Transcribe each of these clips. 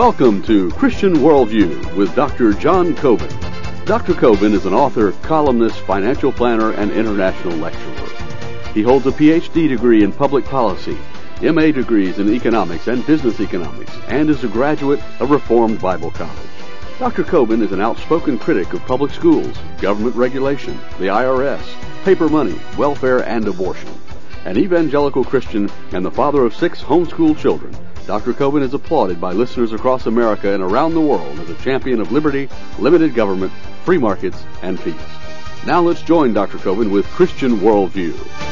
Welcome to Christian Worldview with Dr. John Coben. Dr. Coben is an author, columnist, financial planner, and international lecturer. He holds a Ph.D. degree in public policy, M.A. degrees in economics and business economics, and is a graduate of Reformed Bible College. Dr. Coben is an outspoken critic of public schools, government regulation, the IRS, paper money, welfare, and abortion. An evangelical Christian and the father of 6 homeschooled children, Dr. Coben is applauded by listeners across America and around the world as a champion of liberty, limited government, free markets, and peace. Now let's join Dr. Coben with Christian Worldview.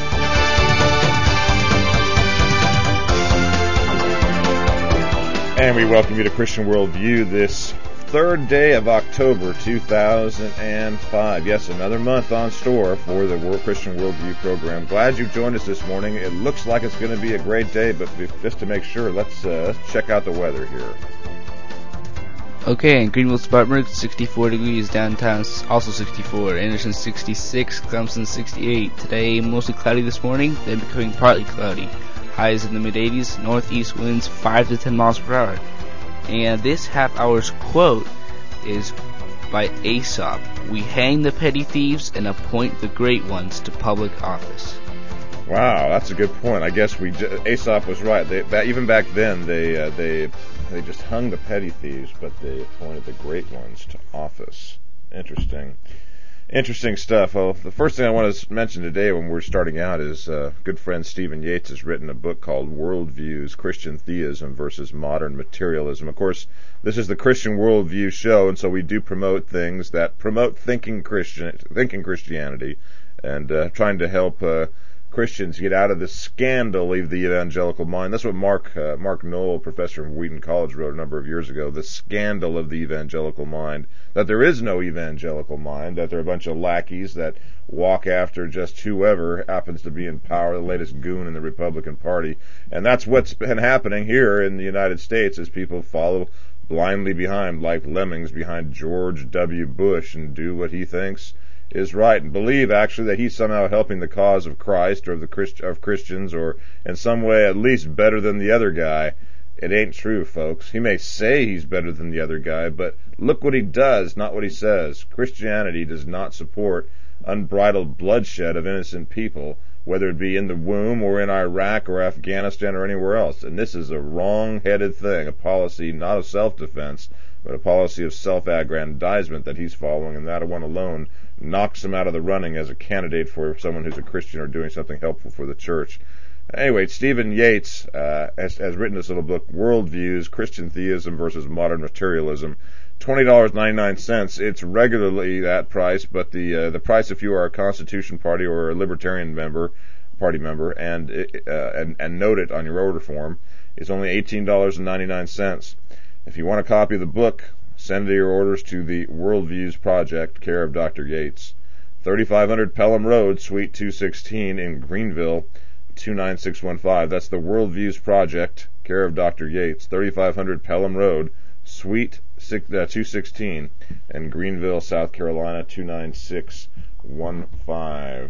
And we welcome you to Christian Worldview this third day of October 2005. Yes, another month on store for the Christian Worldview program. Glad you joined us this morning. It looks like it's going to be a great day, but just to make sure, let's check out the weather here. Okay, in Greenville, Spartanburg, 64 degrees. Downtown, also 64. Anderson, 66. Clemson, 68. Today, mostly cloudy this morning, then becoming partly cloudy. Highs in the mid-80s. Northeast winds 5 to 10 miles per hour. And this half-hour's quote is by Aesop. We hang the petty thieves and appoint the great ones to public office. Wow, that's a good point. I guess Aesop was right. Even back then, they just hung the petty thieves, but they appointed the great ones to office. Interesting stuff. Well, the first thing I want to mention today when we're starting out is good friend Stephen Yates has written a book called Worldviews, Christian Theism versus Modern Materialism. Of course, this is the Christian Worldview show, and so we do promote things that promote thinking Christianity, and trying to help Christians get out of the scandal of the evangelical mind. That's what Mark Knoll, professor from Wheaton College, wrote a number of years ago, The Scandal of the Evangelical Mind, that there is no evangelical mind, that there are a bunch of lackeys that walk after just whoever happens to be in power, the latest goon in the Republican Party. And that's what's been happening here in the United States as people follow blindly behind, like lemmings behind George W. Bush, and do what he thinks is right, and believe actually that he's somehow helping the cause of Christ or of Christians, or in some way at least better than the other guy. It ain't true, folks. He may say he's better than the other guy, but look what he does, not what he says. Christianity does not support unbridled bloodshed of innocent people, whether it be in the womb or in Iraq or Afghanistan or anywhere else. And this is a wrong-headed thing, a policy not of self-defense, but a policy of self-aggrandizement that he's following, and that one alone knocks him out of the running as a candidate for someone who's a Christian or doing something helpful for the church. Anyway, Stephen Yates has written this little book, Worldviews, Christian Theism versus Modern Materialism. $20.99. It's regularly that price, but the price if you are a Constitution Party or a Libertarian Party member, and note it on your order form, is only $18.99. If you want a copy of the book, send your orders to the Worldviews Project, care of Dr. Yates. 3500 Pelham Road, Suite 216 in Greenville, 29615. That's the Worldviews Project, care of Dr. Yates. 3500 Pelham Road, Suite 216 in Greenville, South Carolina, 29615.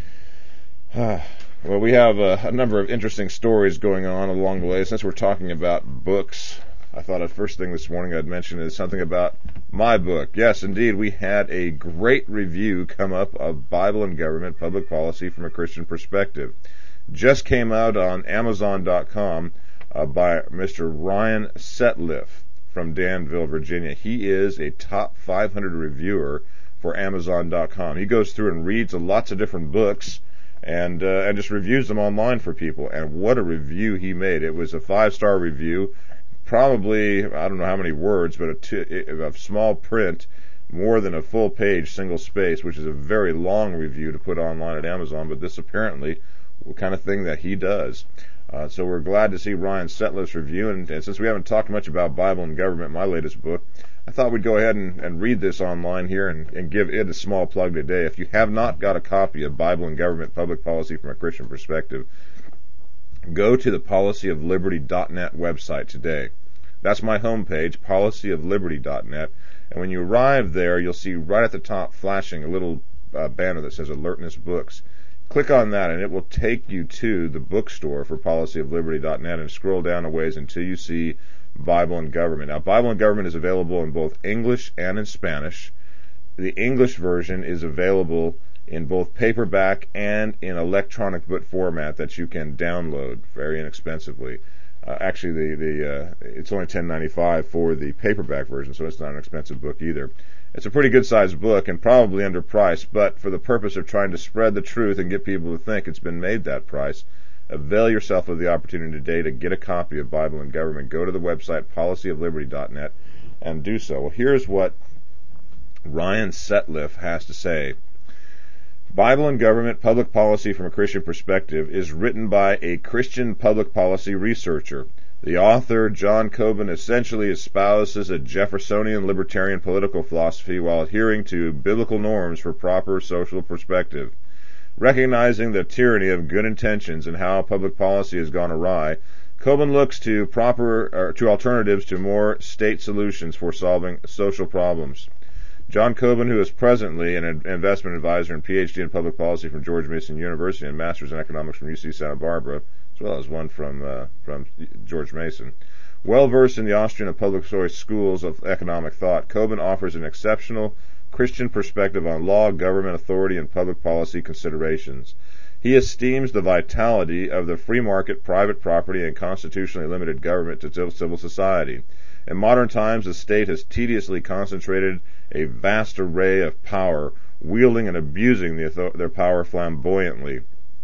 Well, we have a number of interesting stories going on along the way. Since we're talking about books, I thought the first thing this morning I'd mention is something about my book. Yes, indeed, we had a great review come up of Bible and Government, Public Policy from a Christian Perspective. Just came out on Amazon.com by Mr. Ryan Setliff from Danville, Virginia. He is a top 500 reviewer for Amazon.com. He goes through and reads lots of different books and just reviews them online for people. And what a review he made. It was a 5-star review. Probably, I don't know how many words, but a small print, more than a full page, single space, which is a very long review to put online at Amazon, but this apparently the kind of thing that he does. So we're glad to see Ryan Setliff's review, and since we haven't talked much about Bible and Government, my latest book, I thought we'd go ahead and read this online here and give it a small plug today. If you have not got a copy of Bible and Government, Public Policy from a Christian Perspective, go to the policyofliberty.net website today. That's my homepage, policyofliberty.net. And when you arrive there, you'll see right at the top flashing a little banner that says Alertness Books. Click on that and it will take you to the bookstore for policyofliberty.net and scroll down a ways until you see Bible and Government. Now, Bible and Government is available in both English and in Spanish. The English version is available in both paperback and in electronic book format that you can download very inexpensively. Actually, it's only $10.95 for the paperback version, so it's not an expensive book either. It's a pretty good-sized book and probably underpriced, but for the purpose of trying to spread the truth and get people to think it's been made that price, avail yourself of the opportunity today to get a copy of Bible and Government. Go to the website policyofliberty.net and do so. Well, here's what Ryan Setliff has to say. Bible and Government, Public Policy from a Christian Perspective is written by a Christian public policy researcher. The author, John Coben, essentially espouses a Jeffersonian libertarian political philosophy while adhering to biblical norms for proper social perspective. Recognizing the tyranny of good intentions and how public policy has gone awry, Coben looks to alternatives to more state solutions for solving social problems. John Coben, who is presently an investment advisor and PhD in public policy from George Mason University and Master's in economics from UC Santa Barbara, as well as one from George Mason, well versed in the Austrian and public schools of economic thought, Coben offers an exceptional Christian perspective on law, government authority, and public policy considerations. He esteems the vitality of the free market, private property, and constitutionally limited government to civil society. In modern times, the state has tediously concentrated a vast array of power, wielding and abusing their power flamboyantly.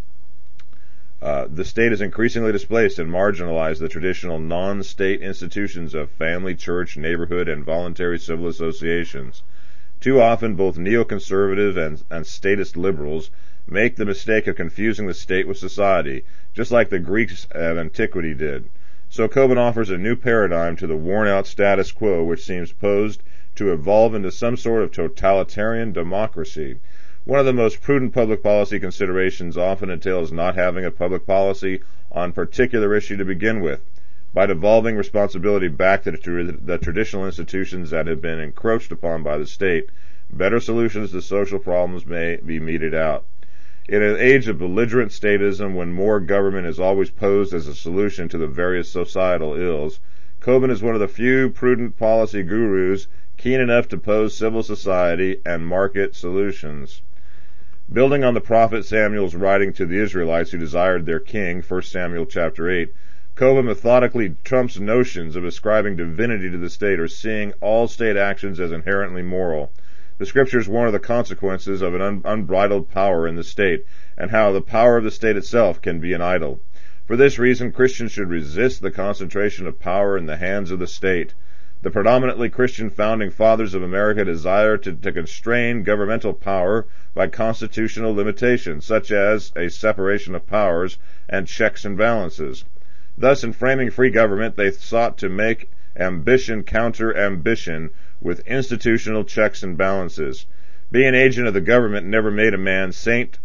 The state has increasingly displaced and marginalized the traditional non-state institutions of family, church, neighborhood, and voluntary civil associations. Too often, both neoconservative and statist liberals make the mistake of confusing the state with society, just like the Greeks of antiquity did. So Coben offers a new paradigm to the worn-out status quo, which seems posed to evolve into some sort of totalitarian democracy. One of the most prudent public policy considerations often entails not having a public policy on a particular issue to begin with. By devolving responsibility back to the traditional institutions that have been encroached upon by the state, better solutions to social problems may be meted out. In an age of belligerent statism, when more government is always posed as a solution to the various societal ills, Coben is one of the few prudent policy gurus keen enough to pose civil society and market solutions. Building on the prophet Samuel's writing to the Israelites who desired their king, 1 Samuel chapter 8, Coben methodically trumps notions of ascribing divinity to the state or seeing all state actions as inherently moral. The Scriptures warn of the consequences of an unbridled power in the state, and how the power of the state itself can be an idol. For this reason, Christians should resist the concentration of power in the hands of the state. The predominantly Christian founding fathers of America desire to constrain governmental power by constitutional limitations, such as a separation of powers and checks and balances. Thus, in framing free government, they sought to make ambition counter ambition with institutional checks and balances. Being an agent of the government never made a man a saint,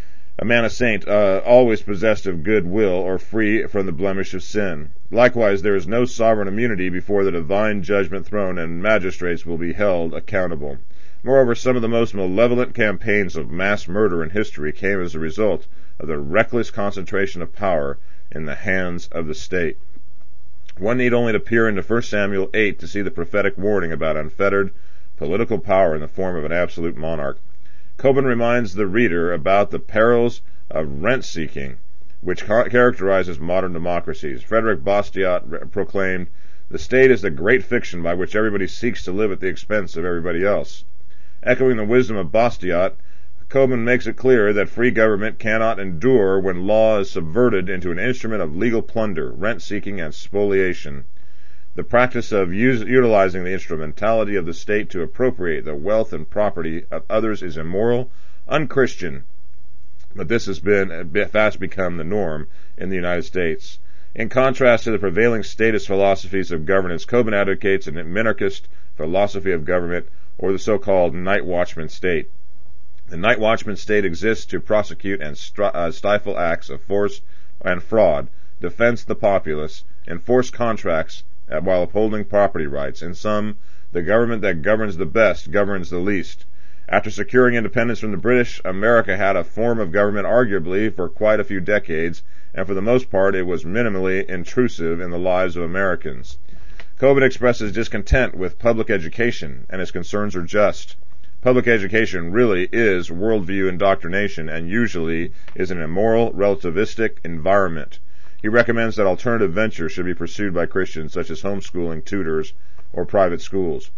always possessed of good will or free from the blemish of sin. Likewise, there is no sovereign immunity before the divine judgment throne, and magistrates will be held accountable. Moreover, some of the most malevolent campaigns of mass murder in history came as a result of the reckless concentration of power in the hands of the state. One need only to peer into 1 Samuel 8 to see the prophetic warning about unfettered political power in the form of an absolute monarch. Coben reminds the reader about the perils of rent-seeking, which characterizes modern democracies. Frederick Bastiat proclaimed, "The state is the great fiction by which everybody seeks to live at the expense of everybody else." Echoing the wisdom of Bastiat, Coben makes it clear that free government cannot endure when law is subverted into an instrument of legal plunder, rent-seeking, and spoliation. The practice of utilizing the instrumentality of the state to appropriate the wealth and property of others is immoral, unchristian, but this has fast become the norm in the United States. In contrast to the prevailing statist philosophies of governance, Coben advocates a minarchist philosophy of government, or the so-called night watchman state. The night watchman state exists to prosecute and stifle acts of force and fraud, defend the populace, enforce contracts while upholding property rights. In sum, the government that governs the best governs the least. After securing independence from the British, America had a form of government arguably for quite a few decades, and for the most part it was minimally intrusive in the lives of Americans. Coben expresses discontent with public education, and his concerns are just. Public education really is worldview indoctrination and usually is an immoral, relativistic environment. He recommends that alternative ventures should be pursued by Christians, such as homeschooling, tutors, or private schools.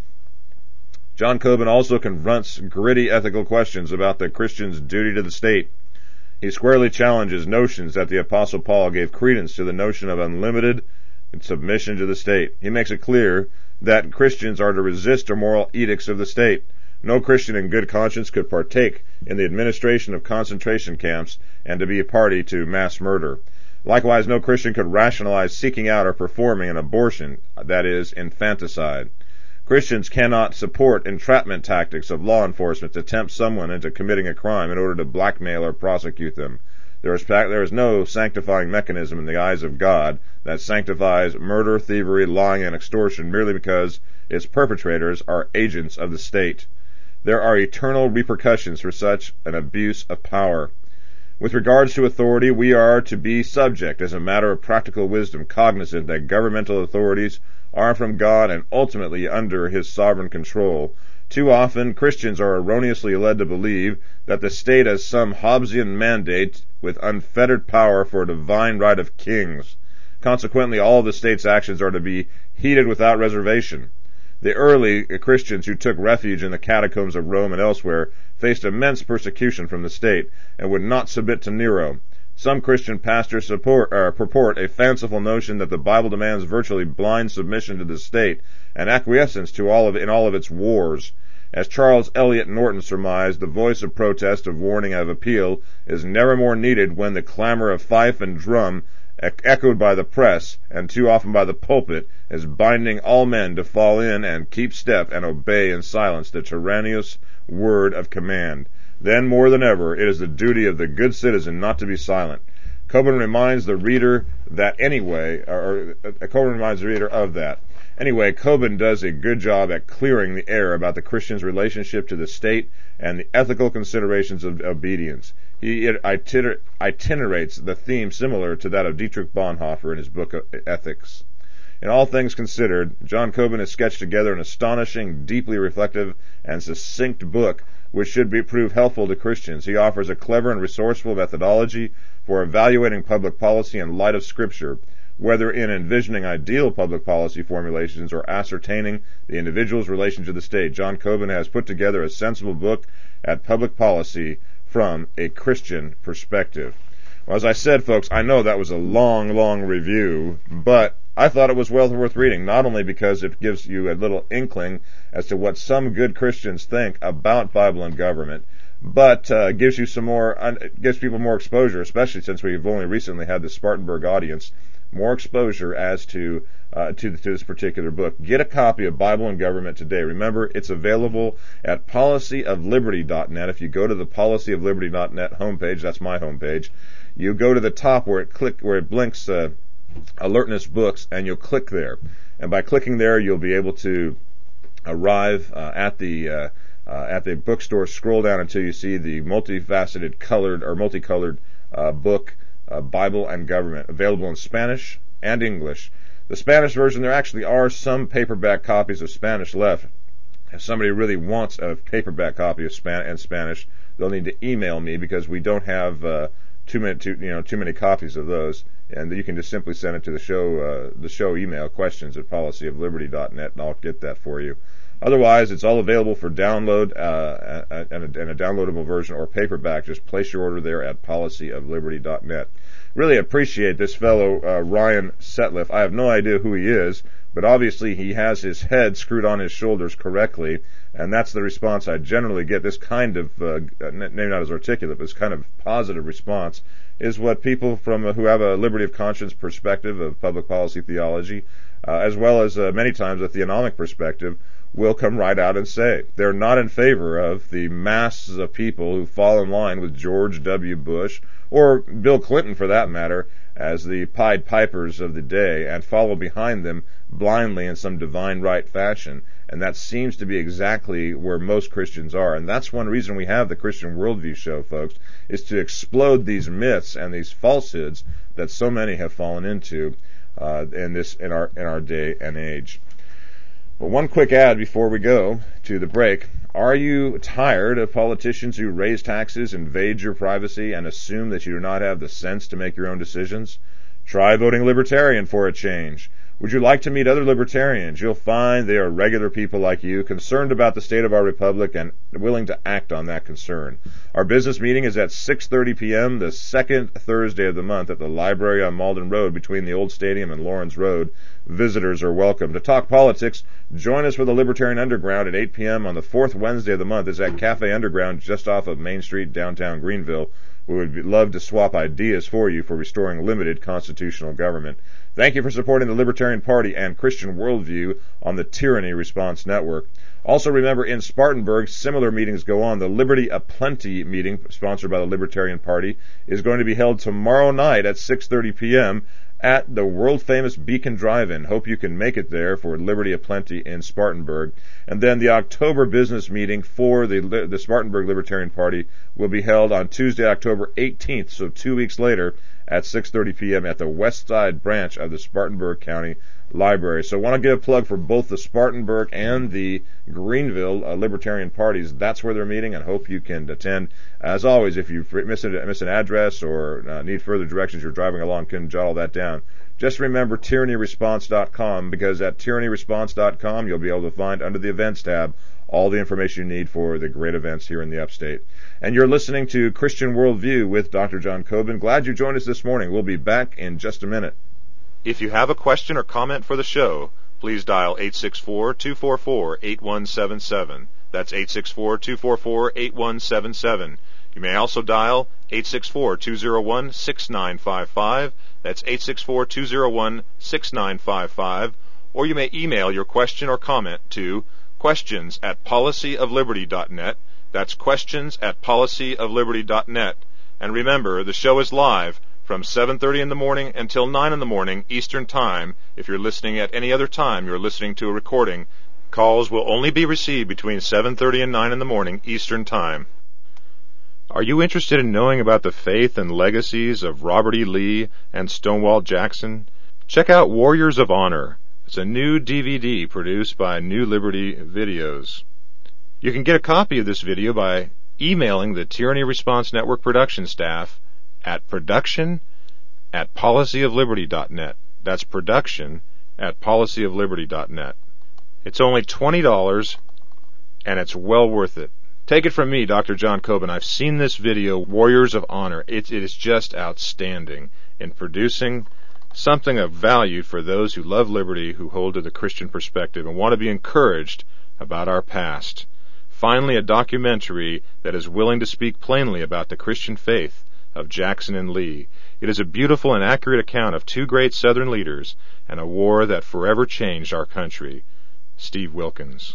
John Coben also confronts gritty ethical questions about the Christian's duty to the state. He squarely challenges notions that the Apostle Paul gave credence to the notion of unlimited submission to the state. He makes it clear that Christians are to resist immoral edicts of the state. No Christian in good conscience could partake in the administration of concentration camps and to be a party to mass murder. Likewise, no Christian could rationalize seeking out or performing an abortion, that is, infanticide. Christians cannot support entrapment tactics of law enforcement to tempt someone into committing a crime in order to blackmail or prosecute them. There is no sanctifying mechanism in the eyes of God that sanctifies murder, thievery, lying, and extortion merely because its perpetrators are agents of the state. There are eternal repercussions for such an abuse of power. With regards to authority, we are to be subject, as a matter of practical wisdom, cognizant that governmental authorities are from God and ultimately under His sovereign control. Too often, Christians are erroneously led to believe that the state has some Hobbesian mandate with unfettered power for a divine right of kings. Consequently, all of the state's actions are to be heeded without reservation. The early Christians who took refuge in the catacombs of Rome and elsewhere faced immense persecution from the state and would not submit to Nero. Some Christian pastors purport a fanciful notion that the Bible demands virtually blind submission to the state and acquiescence to in all of its wars. As Charles Eliot Norton surmised, the voice of protest, of warning, of appeal is never more needed when the clamor of fife and drum, echoed by the press and too often by the pulpit, is binding all men to fall in and keep step and obey in silence the tyrannous word of command. Then, more than ever, it is the duty of the good citizen not to be silent. Coben reminds the reader of that. Anyway, Coben does a good job at clearing the air about the Christian's relationship to the state and the ethical considerations of obedience. He itinerates the theme similar to that of Dietrich Bonhoeffer in his book Ethics. In all things considered, John Coben has sketched together an astonishing, deeply reflective, and succinct book which should prove helpful to Christians. He offers a clever and resourceful methodology for evaluating public policy in light of Scripture, whether in envisioning ideal public policy formulations or ascertaining the individual's relation to the state. John Coben has put together a sensible book at public policy from a Christian perspective. Well, as I said, folks, I know that was a long, long review, but I thought it was well worth reading, not only because it gives you a little inkling as to what some good Christians think about Bible and government, but gives people more exposure, especially since we've only recently had the Spartanburg audience, more exposure as to this particular book. Get a copy of Bible and Government today. Remember, it's available at policyofliberty.net. If you go to the policyofliberty.net homepage, that's my homepage, you go to the top where it blinks Alertness Books, and you'll click there. And by clicking there, you'll be able to arrive at the bookstore. Scroll down until you see the multicolored book, Bible and Government, available in Spanish and English. The Spanish version, there actually are some paperback copies of Spanish left. If somebody really wants a paperback copy of Spanish, they'll need to email me because we don't have too many copies of those. And you can just simply send it to the show email, questions@policyofliberty.net, and I'll get that for you. Otherwise, it's all available for download and a downloadable version or paperback. Just place your order there at policyofliberty.net. Really appreciate this fellow, Ryan Setliff. I have no idea who he is, but obviously he has his head screwed on his shoulders correctly, and that's the response I generally get. This kind of, maybe not as articulate, but this kind of positive response is what people who have a liberty of conscience perspective of public policy theology, as well as many times a theonomic perspective, will come right out and say. They're not in favor of the masses of people who fall in line with George W. Bush, or Bill Clinton for that matter, as the Pied Pipers of the day, and follow behind them blindly in some divine right fashion. And that seems to be exactly where most Christians are. And that's one reason we have the Christian Worldview show, folks, is to explode these myths and these falsehoods that so many have fallen into in our day and age. Well, one quick ad before we go to the break. Are you tired of politicians who raise taxes, invade your privacy, and assume that you do not have the sense to make your own decisions? Try voting Libertarian for a change. Would you like to meet other libertarians? You'll find they are regular people like you, concerned about the state of our republic and willing to act on that concern. Our business meeting is at 6:30 p.m. the second Thursday of the month at the library on Malden Road between the old stadium and Lawrence Road. Visitors are welcome. To talk politics, join us for the Libertarian Underground at 8 p.m. on the fourth Wednesday of the month. It's at Cafe Underground just off of Main Street, downtown Greenville. We would love to swap ideas for you for restoring limited constitutional government. Thank you for supporting the Libertarian Party and Christian Worldview on the Tyranny Response Network. Also remember, in Spartanburg, similar meetings go on. The Liberty Aplenty meeting, sponsored by the Libertarian Party, is going to be held tomorrow night at 6:30 p.m. at the world-famous Beacon Drive-In. Hope you can make it there for Liberty Aplenty in Spartanburg. And then the October business meeting for the Spartanburg Libertarian Party will be held on Tuesday, October 18th, so 2 weeks later, at 6:30 p.m. at the West Side branch of the Spartanburg County Library. So I want to give a plug for both the Spartanburg and the Greenville Libertarian parties. That's where they're meeting, and hope you can attend. As always, if you miss an address or need further directions, you're driving along, can jot all that down. Just remember tyrannyresponse.com, because at tyrannyresponse.com you'll be able to find under the events tab all the information you need for the great events here in the upstate. And you're listening to Christian Worldview with Dr. John Coben. Glad you joined us this morning. We'll be back in just a minute. If you have a question or comment for the show, please dial 864-244-8177. That's 864-244-8177. You may also dial 864-201-6955. That's 864-201-6955. Or you may email your question or comment to questions@policyofliberty.net. That's questions@policyofliberty.net. And remember, the show is live from 7:30 in the morning until 9 in the morning Eastern Time. If you're listening at any other time, you're listening to a recording. Calls will only be received between 7:30 and 9 in the morning Eastern Time. Are you interested in knowing about the faith and legacies of Robert E. Lee and Stonewall Jackson? Check out Warriors of Honor. It's a new DVD produced by New Liberty Videos. You can get a copy of this video by emailing the Tyranny Response Network production staff at production@policyofliberty.net. That's production@policyofliberty.net. It's only $20, and it's well worth it. Take it from me, Dr. John Coben. I've seen this video, Warriors of Honor. It is just outstanding in producing something of value for those who love liberty, who hold to the Christian perspective, and want to be encouraged about our past. Finally, a documentary that is willing to speak plainly about the Christian faith of Jackson and Lee. It is a beautiful and accurate account of two great Southern leaders and a war that forever changed our country. Steve Wilkins.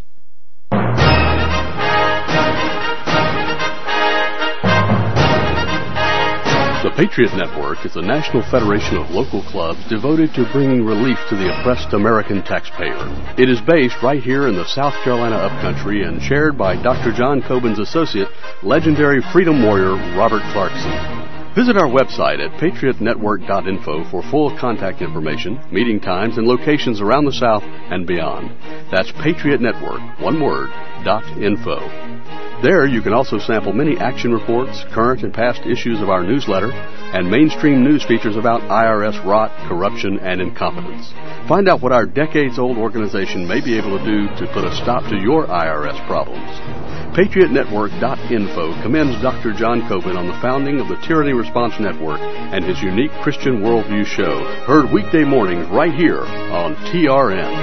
The Patriot Network is a national federation of local clubs devoted to bringing relief to the oppressed American taxpayer. It is based right here in the South Carolina upcountry and chaired by Dr. John Coben's associate, legendary freedom warrior Robert Clarkson. Visit our website at patriotnetwork.info for full contact information, meeting times, and locations around the South and beyond. That's Patriot Network, one word, .info. There you can also sample many action reports, current and past issues of our newsletter, and mainstream news features about IRS rot, corruption, and incompetence. Find out what our decades-old organization may be able to do to put a stop to your IRS problems. PatriotNetwork.info commends Dr. John Coben on the founding of the Tyranny Response Network and his unique Christian Worldview show, heard weekday mornings right here on TRN.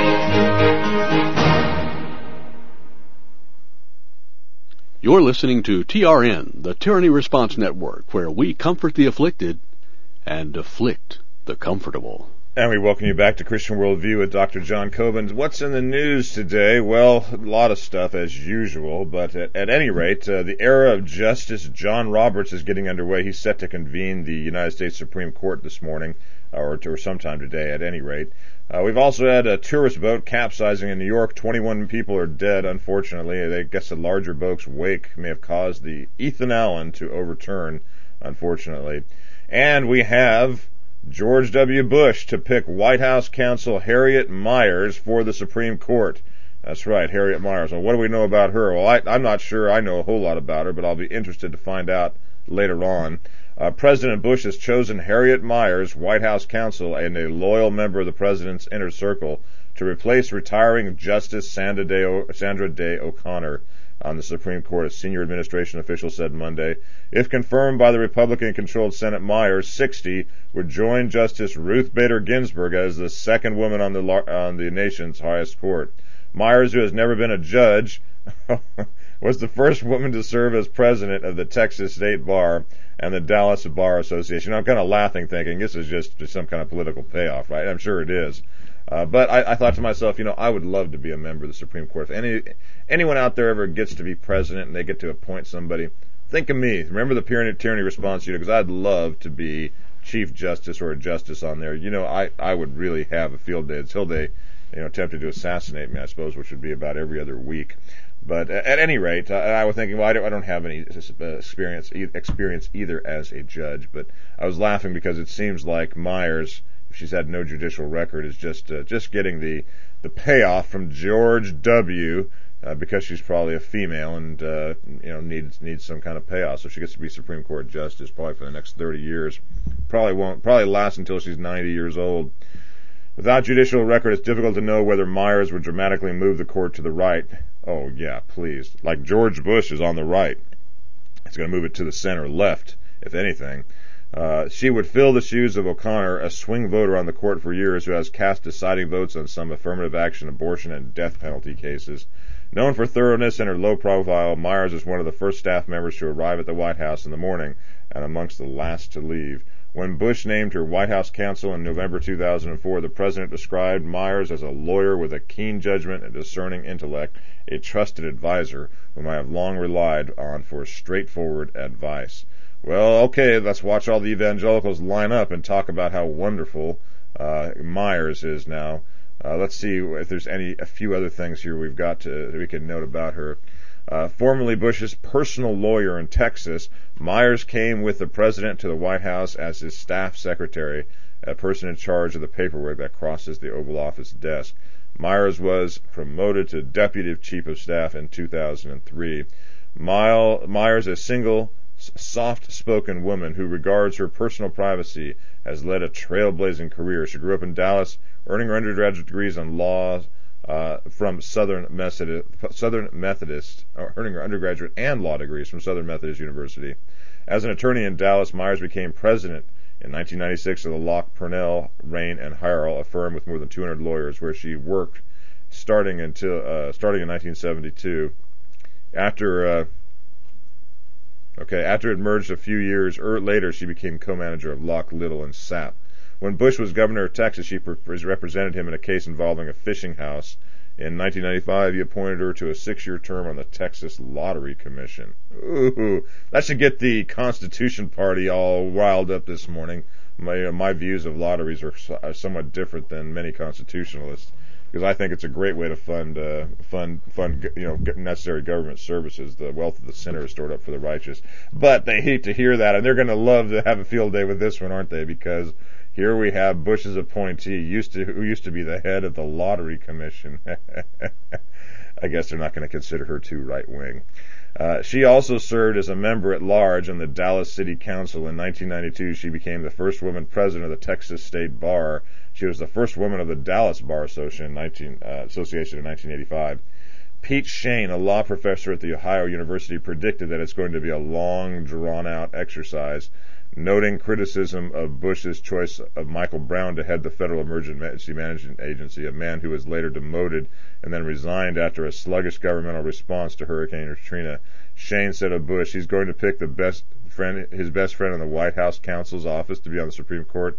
You're listening to TRN, the Tyranny Response Network, where we comfort the afflicted and afflict the comfortable. And we welcome you back to Christian Worldview with Dr. John Coben. What's in the news today? Well, a lot of stuff as usual, but at any rate, the era of Justice John Roberts is getting underway. He's set to convene the United States Supreme Court this morning, or sometime today at any rate. We've also had a tourist boat capsizing in New York. 21 people are dead, unfortunately. I guess a larger boat's wake may have caused the Ethan Allen to overturn, unfortunately. And we have George W. Bush to pick White House counsel Harriet Miers for the Supreme Court. That's right, Harriet Miers. Well, what do we know about her? Well, I'm not sure I know a whole lot about her, but I'll be interested to find out later on. President Bush has chosen Harriet Miers, White House counsel and a loyal member of the president's inner circle, to replace retiring Justice Sandra Day O'Connor on the Supreme Court, a senior administration official said Monday. If confirmed by the Republican-controlled Senate, Miers, 60, would join Justice Ruth Bader Ginsburg as the second woman on the nation's highest court. Miers, who has never been a judge, was the first woman to serve as president of the Texas State Bar and the Dallas Bar Association. I'm kind of laughing, thinking this is just some kind of political payoff, right? I'm sure it is. But I thought to myself, I would love to be a member of the Supreme Court. If anyone out there ever gets to be president and they get to appoint somebody, think of me. Remember the tyranny response unit, because I'd love to be Chief Justice or a justice on there. I would really have a field day until they attempted to assassinate me, I suppose, which would be about every other week. But at any rate, I was thinking, well, I don't have any experience either as a judge. But I was laughing because it seems like Miers, if she's had no judicial record, is just getting the payoff from George W. Because she's probably a female and needs some kind of payoff. So she gets to be Supreme Court justice probably for the next 30 years. Probably last until she's 90 years old. Without judicial record, it's difficult to know whether Miers would dramatically move the court to the right. Oh yeah, please. Like George Bush is on the right. It's going to move it to the center left, if anything. She would fill the shoes of O'Connor, a swing voter on the court for years who has cast deciding votes on some affirmative action, abortion, and death penalty cases. Known for thoroughness and her low profile, Miers is one of the first staff members to arrive at the White House in the morning and amongst the last to leave. When Bush named her White House counsel in November 2004, the president described Miers as a lawyer with a keen judgment and discerning intellect, a trusted advisor whom I have long relied on for straightforward advice. Well, okay, let's watch all the evangelicals line up and talk about how wonderful Miers is now. Let's see if there's a few other things here that we can note about her. Formerly Bush's personal lawyer in Texas, Miers came with the president to the White House as his staff secretary, a person in charge of the paperwork that crosses the Oval Office desk. Miers was promoted to deputy chief of staff in 2003. Miers, a single, soft-spoken woman who regards her personal privacy, has led a trailblazing career. She grew up in Dallas, earning her undergraduate degrees in law from Southern Methodist, earning her undergraduate and law degrees from Southern Methodist University. As an attorney in Dallas, Miers became president in 1996 of the Locke, Purnell, Rain, and Hirel, a firm with more than 200 lawyers, where she worked starting in 1972. After it merged a few years later, she became co-manager of Locke, Little, and Sapp. When Bush was governor of Texas, she represented him in a case involving a fishing house. In 1995, he appointed her to a 6-year term on the Texas Lottery Commission. Ooh, that should get the Constitution Party all riled up this morning. My views of lotteries are somewhat different than many constitutionalists, because I think it's a great way to fund necessary government services. The wealth of the sinner is stored up for the righteous. But they hate to hear that, and they're going to love to have a field day with this one, aren't they? Because here we have Bush's appointee, who used to be the head of the Lottery Commission. I guess they're not going to consider her too right-wing. She also served as a member at large on the Dallas City Council. In 1992, she became the first woman president of the Texas State Bar. She was the first woman of the Dallas Bar Association in 1985. Pete Shane, a law professor at the Ohio University, predicted that it's going to be a long, drawn-out exercise, noting criticism of Bush's choice of Michael Brown to head the Federal Emergency Management Agency, a man who was later demoted and then resigned after a sluggish governmental response to Hurricane Katrina. Shane said of Bush, he's going to pick his best friend in the White House counsel's office to be on the Supreme Court,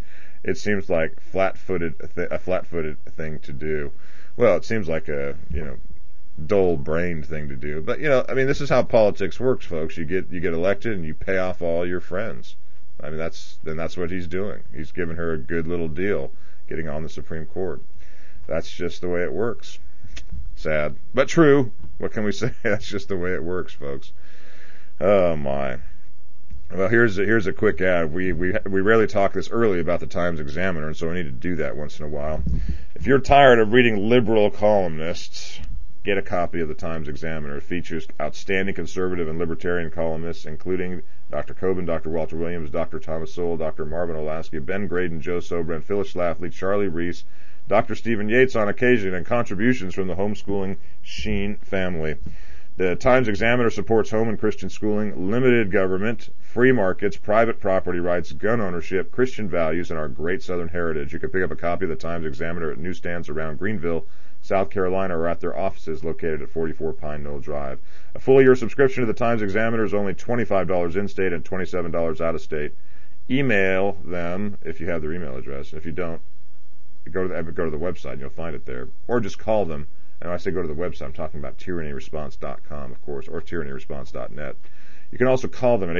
it seems like a flat-footed thing to do. Well, it seems like a dull-brained thing to do. But this is how politics works, folks. You get elected and you pay off all your friends. I mean, that's what he's doing. He's giving her a good little deal, getting on the Supreme Court. That's just the way it works. Sad, but true. What can we say? That's just the way it works, folks. Oh my. Well, here's a quick ad. We rarely talk this early about the Times Examiner, and so we need to do that once in a while. If you're tired of reading liberal columnists, get a copy of the Times Examiner. It features outstanding conservative and libertarian columnists, including Dr. Coben, Dr. Walter Williams, Dr. Thomas Sowell, Dr. Marvin Olasky, Ben Graydon, Joe Sobran, Phyllis Schlafly, Charlie Reese, Dr. Stephen Yates on occasion, and contributions from the homeschooling Sheen family. The Times Examiner supports home and Christian schooling, limited government, free markets, private property rights, gun ownership, Christian values, and our great Southern heritage. You can pick up a copy of the Times Examiner at newsstands around Greenville, South Carolina, or at their offices located at 44 Pine Knoll Drive. A full-year subscription to the Times Examiner is only $25 in-state and $27 out-of-state. Email them if you have their email address. If you don't, go to the website and you'll find it there. Or just call them. And when I say go to the website, I'm talking about tyrannyresponse.com, of course, or tyrannyresponse.net. You can also call them at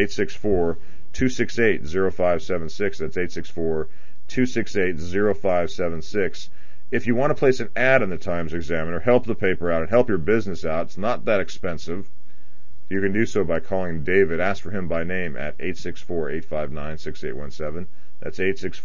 864-268-0576. That's 864-268-0576. If you want to place an ad in the Times Examiner, help the paper out and help your business out, it's not that expensive. You can do so by calling David. Ask for him by name at 864-859-6817. That's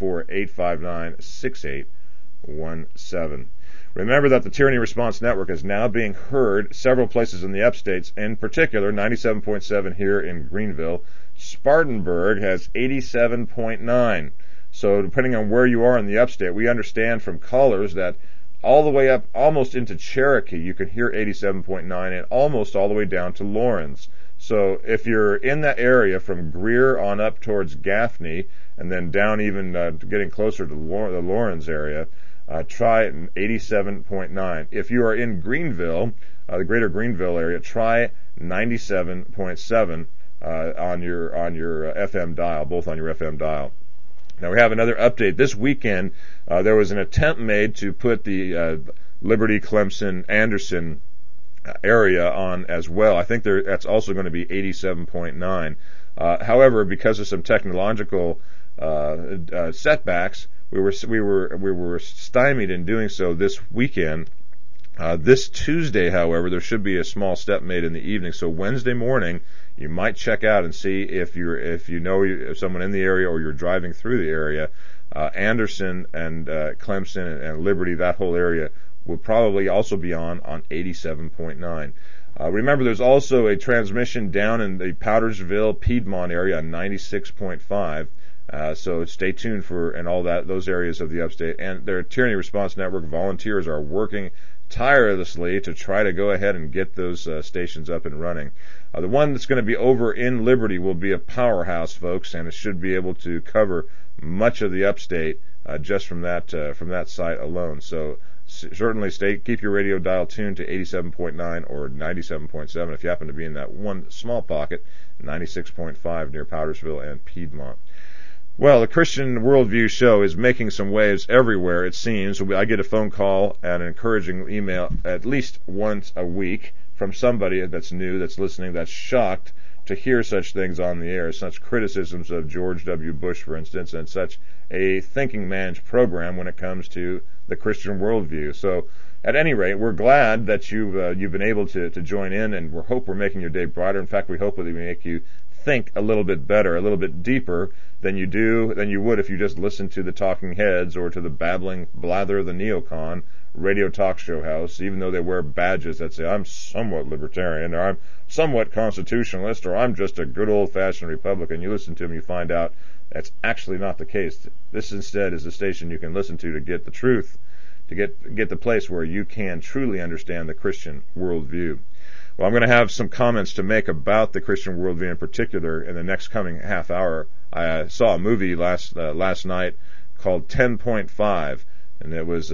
864-859-6817. Remember that the Tyranny Response Network is now being heard several places in the upstates, in particular 97.7 here in Greenville. Spartanburg has 87.9. So depending on where you are in the upstate, we understand from callers that all the way up almost into Cherokee, you can hear 87.9 and almost all the way down to Lawrence. So if you're in that area from Greer on up towards Gaffney and then down even getting closer to the Lawrence area, try 87.9. If you are in Greenville, the greater Greenville area, try 97.7 on your FM dial, both on your FM dial. Now we have another update. This weekend, there was an attempt made to put the Liberty, Clemson, Anderson area on as well. I think that's also going to be 87.9. However, because of some technological setbacks, we were stymied in doing so this weekend. This Tuesday, however, there should be a small step made in the evening. So Wednesday morning, you might check out and see if you know someone in the area or you're driving through the area. Anderson and Clemson and Liberty, that whole area will probably also be on 87.9. Remember, there's also a transmission down in the Powdersville, Piedmont area on 96.5. So stay tuned for and all those areas of the upstate. And their Tyranny Response Network volunteers are working tirelessly to try to go ahead and get those stations up and running. The one that's going to be over in Liberty will be a powerhouse, folks, and it should be able to cover much of the upstate just from that site alone. So certainly keep your radio dial tuned to 87.9 or 97.7 if you happen to be in that one small pocket, 96.5 near Powdersville and Piedmont. Well, the Christian Worldview show is making some waves everywhere, it seems. I get a phone call and an encouraging email at least once a week from somebody that's new, that's listening, that's shocked to hear such things on the air, such criticisms of George W. Bush, for instance, and such a thinking man's program when it comes to the Christian worldview. So, at any rate, we're glad that you've been able to join in, and we hope we're making your day brighter. In fact, we hope that we make you think a little bit better, a little bit deeper than you would if you just listened to the talking heads or to the babbling blather of the neocon radio talk show house, even though they wear badges that say, I'm somewhat libertarian, or I'm somewhat constitutionalist, or I'm just a good old-fashioned Republican. You listen to them, you find out that's actually not the case. This instead is the station you can listen to get the truth, to get the place where you can truly understand the Christian worldview. Well, I'm going to have some comments to make about the Christian worldview in particular in the next coming half hour. I saw a movie last night called 10.5, and it was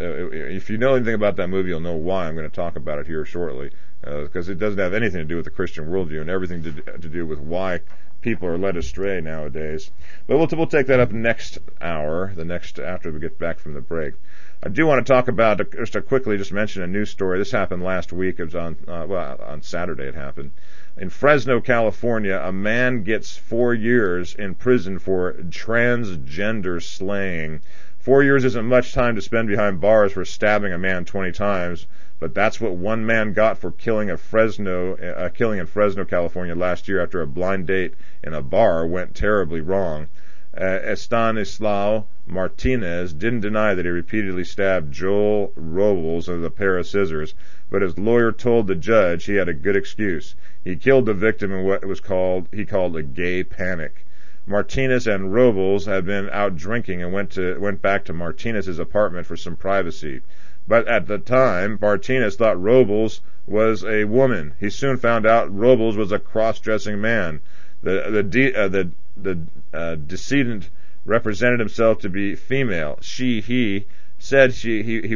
if you know anything about that movie, you'll know why I'm going to talk about it here shortly, because it doesn't have anything to do with the Christian worldview and everything to do with why people are led astray nowadays. But we'll take that up next hour, after we get back from the break. I do want to talk about, just to quickly mention a news story. This happened last week. It was on Saturday it happened. In Fresno, California, a man gets 4 years in prison for transgender slaying. 4 years isn't much time to spend behind bars for stabbing a man 20 times, but that's what one man got for killing in Fresno, California last year after a blind date in a bar went terribly wrong. Estanislao Martinez didn't deny that he repeatedly stabbed Joel Robles with a pair of scissors, but his lawyer told the judge he had a good excuse. He killed the victim in what he called a gay panic. Martinez and Robles had been out drinking and went back to Martinez's apartment for some privacy. But at the time, Martinez thought Robles was a woman. He soon found out Robles was a cross-dressing man. The decedent represented himself to be female. He said he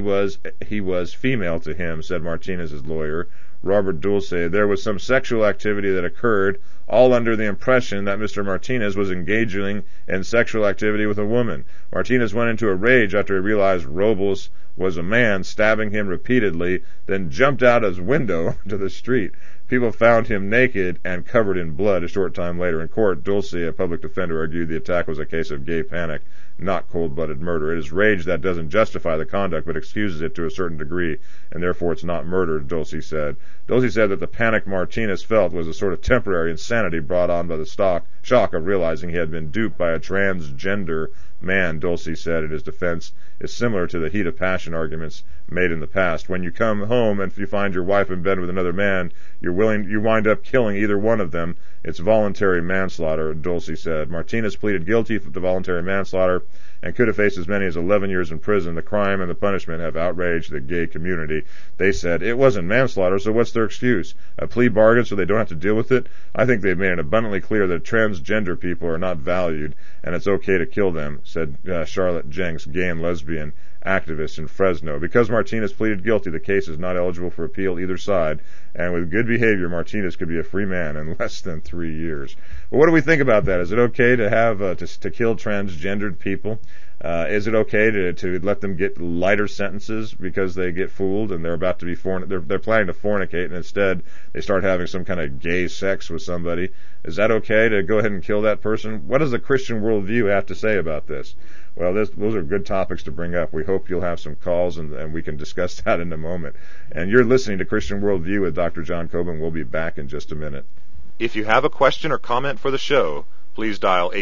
was female to him, said Martinez's lawyer, Robert Dulce. There was some sexual activity that occurred, all under the impression that Mr. Martinez was engaging in sexual activity with a woman. Martinez went into a rage after he realized Robles was a man, stabbing him repeatedly, then jumped out his window to the street. People found him naked and covered in blood a short time later. In court, Dulce, a public defender, argued the attack was a case of gay panic, not cold-blooded murder. It is rage that doesn't justify the conduct, but excuses it to a certain degree, and therefore it's not murder, Dulce said. Dulce said that the panic Martinez felt was a sort of temporary insanity brought on by the shock of realizing he had been duped by a transgender man. Dulce said in his defense is similar to the heat of passion arguments made in the past. When you come home and if you find your wife in bed with another man, you wind up killing either one of them. It's voluntary manslaughter, Dulce said. Martinez pleaded guilty to voluntary manslaughter and could have faced as many as 11 years in prison. The crime and the punishment have outraged the gay community. They said it wasn't manslaughter, so what's their excuse? A plea bargain so they don't have to deal with it? I think they've made it abundantly clear that transgender people are not valued and it's okay to kill them, said Charlotte Jenks, gay and lesbian activist in Fresno. Because Martinez pleaded guilty, the case is not eligible for appeal either side, and with good behavior, Martinez could be a free man in less than 3 years. Well, what do we think about that? Is it okay to have to kill transgendered people? Is it okay to let them get lighter sentences because they get fooled and they're about to be they're planning to fornicate and instead they start having some kind of gay sex with somebody? Is that okay to go ahead and kill that person? What does the Christian worldview have to say about this? Well, those are good topics to bring up. We hope you'll have some calls and we can discuss that in a moment. And you're listening to Christian Worldview with Dr. John Coben. We'll be back in just a minute. If you have a question or comment for the show, please dial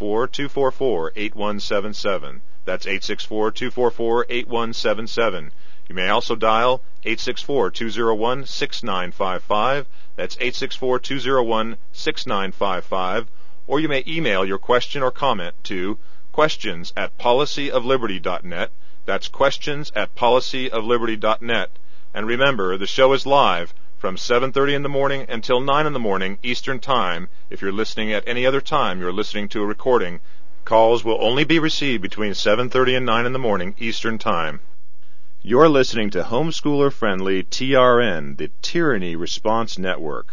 864-244-8177. That's 864-244-8177. You may also dial 864-201-6955. That's 864-201-6955. Or you may email your question or comment to questions@policyofliberty.net. That's questions@policyofliberty.net. And remember, the show is live from 7:30 in the morning until 9 in the morning Eastern Time. If you're listening at any other time, you're listening to a recording. Calls will only be received between 7:30 and 9 in the morning Eastern Time. You're listening to homeschooler-friendly TRN, the Tyranny Response Network.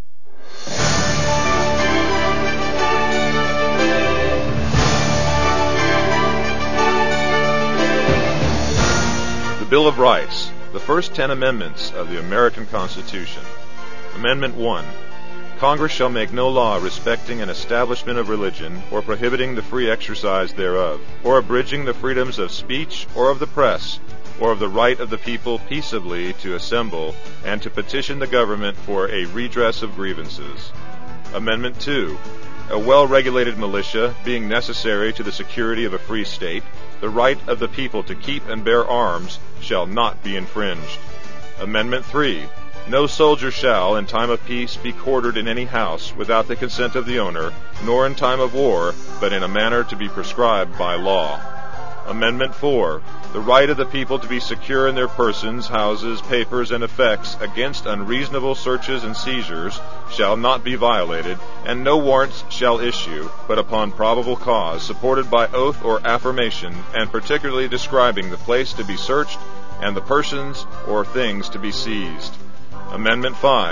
The Bill of Rights, the first 10 amendments of the American Constitution. Amendment 1. Congress shall make no law respecting an establishment of religion, or prohibiting the free exercise thereof, or abridging the freedoms of speech or of the press, or of the right of the people peaceably to assemble and to petition the government for a redress of grievances. Amendment 2. A well-regulated militia being necessary to the security of a free state, the right of the people to keep and bear arms shall not be infringed. Amendment 3. No soldier shall, in time of peace, be quartered in any house without the consent of the owner, nor in time of war, but in a manner to be prescribed by law. Amendment 4. The right of the people to be secure in their persons, houses, papers, and effects against unreasonable searches and seizures shall not be violated, and no warrants shall issue, but upon probable cause, supported by oath or affirmation, and particularly describing the place to be searched and the persons or things to be seized. Amendment 5.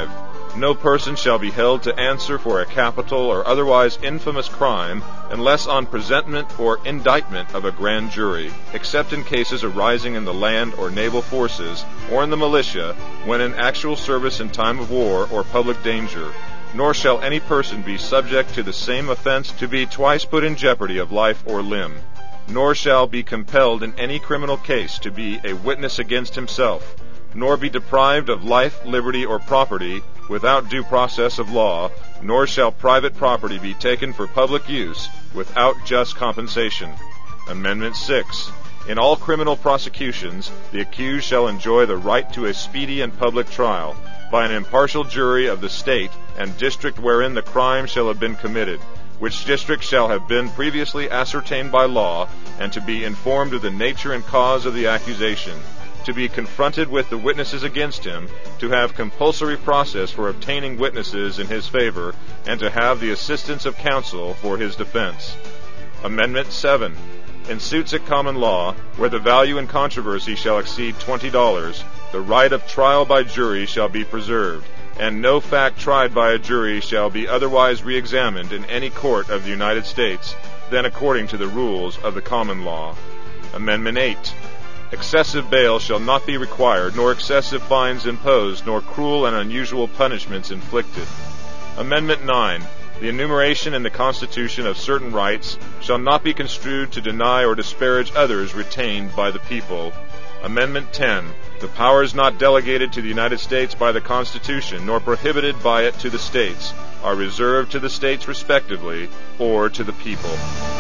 No person shall be held to answer for a capital or otherwise infamous crime unless on presentment or indictment of a grand jury, except in cases arising in the land or naval forces or in the militia when in actual service in time of war or public danger. Nor shall any person be subject to the same offense to be twice put in jeopardy of life or limb. Nor shall be compelled in any criminal case to be a witness against himself, nor be deprived of life, liberty, or property without due process of law, nor shall private property be taken for public use without just compensation. Amendment 6. In all criminal prosecutions, the accused shall enjoy the right to a speedy and public trial by an impartial jury of the state and district wherein the crime shall have been committed, which district shall have been previously ascertained by law, and to be informed of the nature and cause of the accusation, to be confronted with the witnesses against him, to have compulsory process for obtaining witnesses in his favor, and to have the assistance of counsel for his defense. Amendment 7. In suits at common law, where the value in controversy shall exceed $20, the right of trial by jury shall be preserved, and no fact tried by a jury shall be otherwise re-examined in any court of the United States than according to the rules of the common law. Amendment 8. Excessive bail shall not be required, nor excessive fines imposed, nor cruel and unusual punishments inflicted. Amendment 9. The enumeration in the Constitution of certain rights shall not be construed to deny or disparage others retained by the people. Amendment 10. The powers not delegated to the United States by the Constitution, nor prohibited by it to the states, are reserved to the states respectively, or to the people.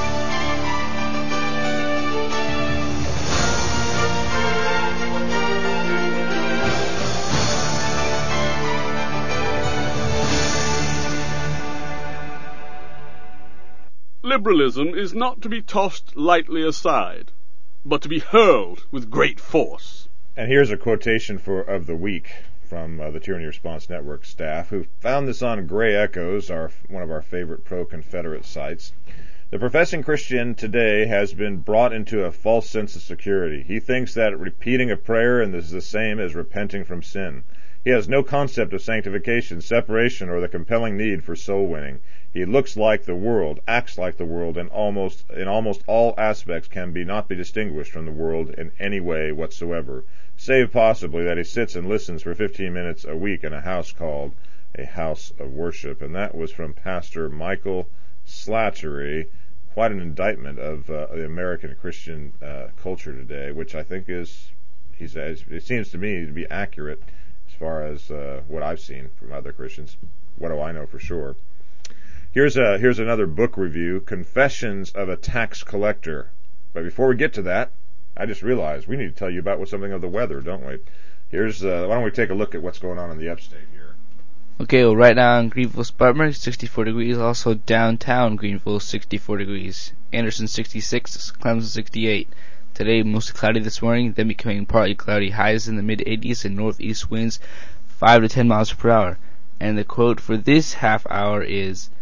Liberalism is not to be tossed lightly aside, but to be hurled with great force. And here's a quotation of the week from the Tyranny Response Network staff, who found this on Grey Echoes, one of our favorite pro-Confederate sites. The professing Christian today has been brought into a false sense of security. He thinks that repeating a prayer is the same as repenting from sin. He has no concept of sanctification, separation, or the compelling need for soul winning. He looks like the world, acts like the world, and in almost all aspects not be distinguished from the world in any way whatsoever, save possibly that he sits and listens for 15 minutes a week in a house called a house of worship. And that was from Pastor Michael Slattery. Quite an indictment of the American Christian culture today, which I think it seems to me to be accurate as far as what I've seen from other Christians. What do I know for sure? Here's another book review, Confessions of a Tax Collector. But before we get to that, I just realized we need to tell you about something of the weather, don't we? Why don't we take a look at what's going on in the upstate here? Okay, well, right now in Greenville, Spartanburg, 64 degrees. Also downtown Greenville, 64 degrees. Anderson, 66. Clemson, 68. Today, mostly cloudy this morning, then becoming partly cloudy. Highs in the mid-80s and northeast winds 5 to 10 miles per hour. And the quote for this half hour is,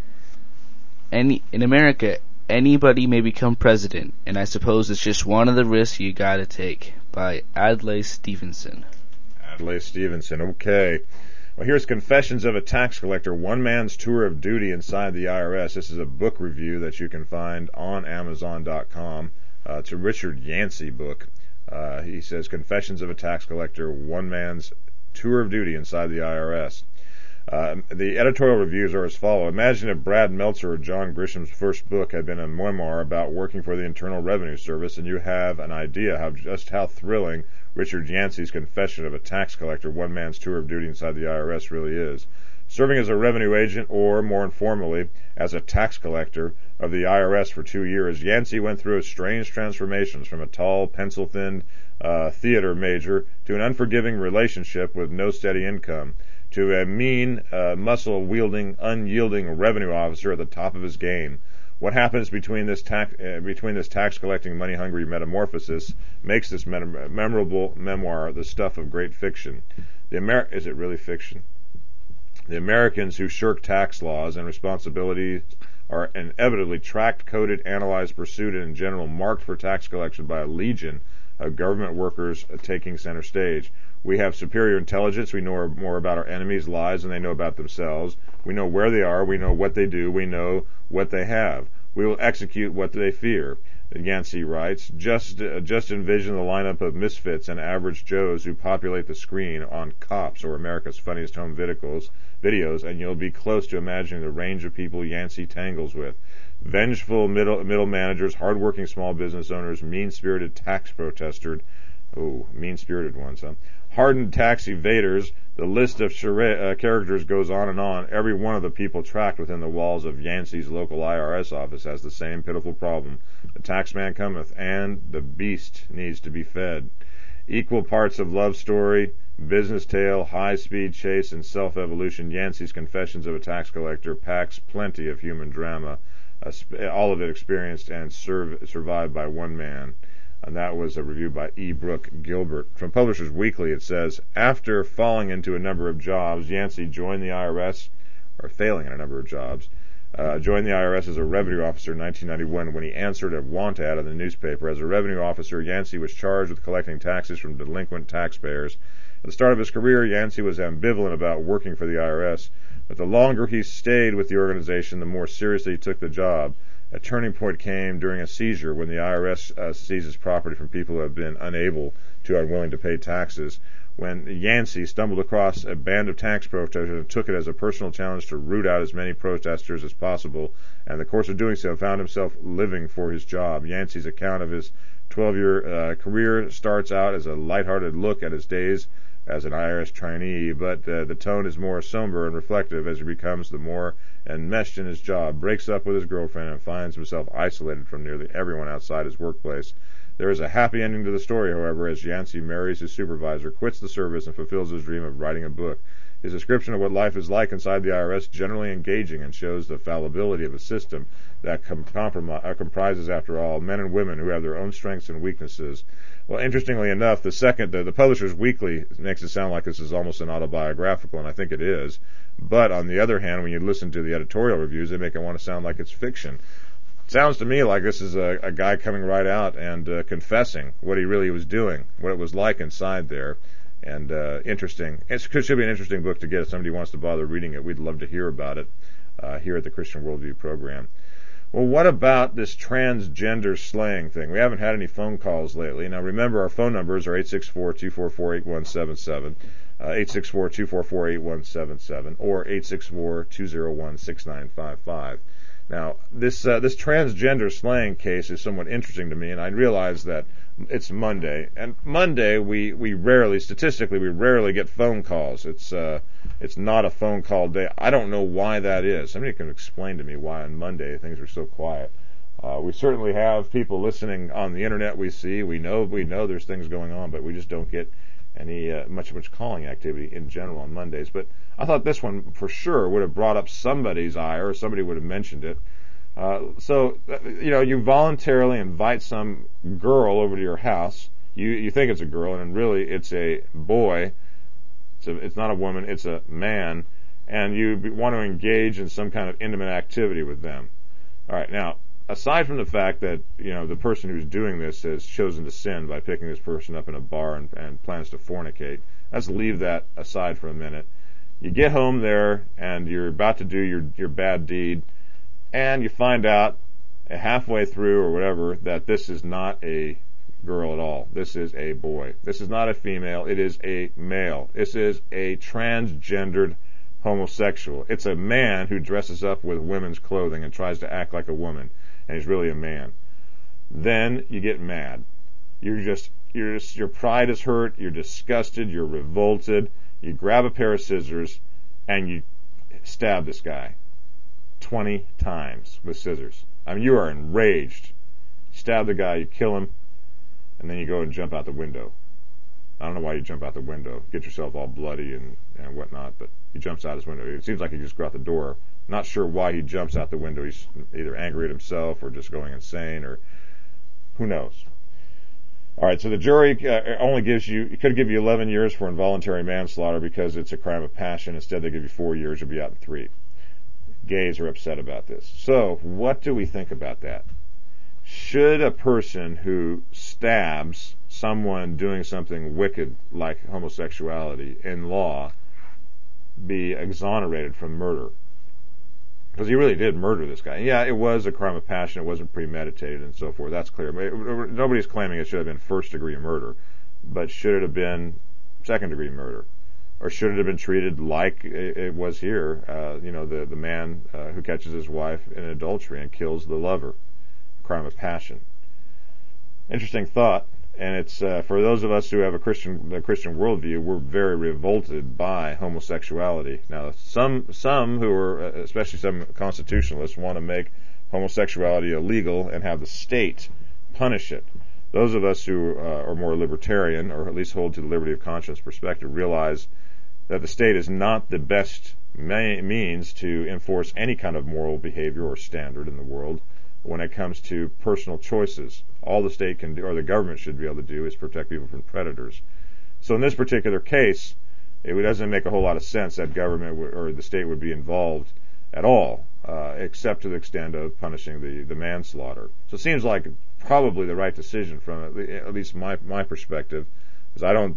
in America, anybody may become president, and I suppose it's just one of the risks you gotta take. By Adlai Stevenson. Adlai Stevenson, okay. Well, here's Confessions of a Tax Collector, One Man's Tour of Duty Inside the IRS. This is a book review that you can find on Amazon.com. It's a Richard Yancey book. He says, Confessions of a Tax Collector, One Man's Tour of Duty Inside the IRS. The editorial reviews are as follows. Imagine if Brad Meltzer or John Grisham's first book had been a memoir about working for the Internal Revenue Service, and you have an idea just how thrilling Richard Yancey's Confession of a Tax Collector, One Man's Tour of Duty Inside the IRS really is. Serving as a revenue agent, or more informally, as a tax collector of the IRS for 2 years, Yancey went through strange transformations from a tall, pencil-thinned theater major to an unforgiving relationship with no steady income, to a mean, muscle-wielding, unyielding revenue officer at the top of his game. What happens between this tax-collecting, money-hungry metamorphosis makes this memorable memoir the stuff of great fiction. Is it really fiction? The Americans who shirk tax laws and responsibilities are inevitably tracked, coded, analyzed, pursued, and in general marked for tax collection by a legion of government workers taking center stage. We have superior intelligence. We know more about our enemies' lives than they know about themselves. We know where they are. We know what they do. We know what they have. We will execute what they fear. Yancey writes, just envision the lineup of misfits and average Joes who populate the screen on Cops or America's Funniest Home videos, and you'll be close to imagining the range of people Yancey tangles with. Vengeful middle managers, hardworking small business owners, mean-spirited tax protesters, mean-spirited ones, huh? Hardened tax evaders. The list of characters goes on and on. Every one of the people tracked within the walls of Yancey's local IRS office has the same pitiful problem. The taxman cometh, and the beast needs to be fed. Equal parts of love story, business tale, high-speed chase, and self-evolution, Yancey's Confessions of a Tax Collector packs plenty of human drama, all of it experienced and survived by one man. And that was a review by E. Brooke Gilbert. From Publishers Weekly, it says, after falling into a number of jobs, Yancey joined the IRS, or failing in a number of jobs, joined the IRS as a revenue officer in 1991 when he answered a want ad in the newspaper. As a revenue officer, Yancey was charged with collecting taxes from delinquent taxpayers. At the start of his career, Yancey was ambivalent about working for the IRS, but the longer he stayed with the organization, the more seriously he took the job. A turning point came during a seizure when the IRS seizes property from people who have been unwilling to pay taxes. When Yancey stumbled across a band of tax protesters and took it as a personal challenge to root out as many protesters as possible, and in the course of doing so found himself living for his job. Yancey's account of his 12-year career starts out as a lighthearted look at his days as an IRS trainee, but the tone is more somber and reflective as he becomes the more enmeshed in his job, breaks up with his girlfriend, and finds himself isolated from nearly everyone outside his workplace. There is a happy ending to the story, however, as Yancey marries his supervisor, quits the service, and fulfills his dream of writing a book. His description of what life is like inside the IRS generally engaging and shows the fallibility of a system that comprises, after all, men and women who have their own strengths and weaknesses. Well, interestingly enough, the Publishers Weekly makes it sound like this is almost an autobiographical, and I think it is. But on the other hand, when you listen to the editorial reviews, they make it want to sound like it's fiction. It sounds to me like this is a guy coming right out and confessing what he really was doing, what it was like inside there. And interesting. It should be an interesting book to get if somebody wants to bother reading it. We'd love to hear about it here at the Christian Worldview program. Well, what about this transgender slang thing? We haven't had any phone calls lately. Now, remember, our phone numbers are 864-244-8177, 864-244-8177, or 864-201-6955. Now, this transgender slang case is somewhat interesting to me, and I realize that it's Monday, and Monday we rarely get phone calls. It's not a phone call day. I don't know why that is. Somebody can explain to me why on Monday things are so quiet. We certainly have people listening on the internet. We know there's things going on, but we just don't get any much calling activity in general on Mondays. But I thought this one for sure would have brought up somebody's ire, or somebody would have mentioned it. So you voluntarily invite some girl over to your house. You think it's a girl, and really it's a boy. It's not a woman, it's a man, and you want to engage in some kind of intimate activity with them. All right, now, aside from the fact that the person who's doing this has chosen to sin by picking this person up in a bar and plans to fornicate, let's leave that aside for a minute. You get home there, and you're about to do your bad deed, and you find out halfway through or whatever that this is not a girl at all. This is a boy. This is not a female. It is a male. This is a transgendered homosexual. It's a man who dresses up with women's clothing and tries to act like a woman, and he's really a man. Then you get mad. Your pride is hurt. You're disgusted. You're revolted. You grab a pair of scissors and you stab this guy 20 times with scissors. I mean, you are enraged. You stab the guy, you kill him, and then you go and jump out the window. I don't know why you jump out the window. Get yourself all bloody and whatnot, but he jumps out his window. It seems like he just got out the door. Not sure why he jumps out the window. He's either angry at himself or just going insane, or who knows. All right, so the jury could give you 11 years for involuntary manslaughter because it's a crime of passion. Instead, they give you 4 years. You'll be out in 3. Gays are upset about this. So, what do we think about that? should a person who stabs someone doing something wicked like homosexuality in law be exonerated from murder? Because he really did murder this guy. Yeah, it was a crime of passion. It wasn't premeditated and so forth. That's clear. Nobody's claiming it should have been first-degree murder. But should it have been second-degree murder? Or should it have been treated like it was here? The man who catches his wife in adultery and kills the lover. Crime of passion. Interesting thought. And it's for those of us who have a Christian worldview, we're very revolted by homosexuality. Now, some who are, especially some constitutionalists, want to make homosexuality illegal and have the state punish it. Those of us who are more libertarian, or at least hold to the liberty of conscience perspective, realize that the state is not the best means to enforce any kind of moral behavior or standard in the world when it comes to personal choices. All the state can do, or the government should be able to do, is protect people from predators. So in this particular case, it doesn't make a whole lot of sense that government or the state would be involved at all, except to the extent of punishing the manslaughter. So it seems like probably the right decision from at least my perspective. Because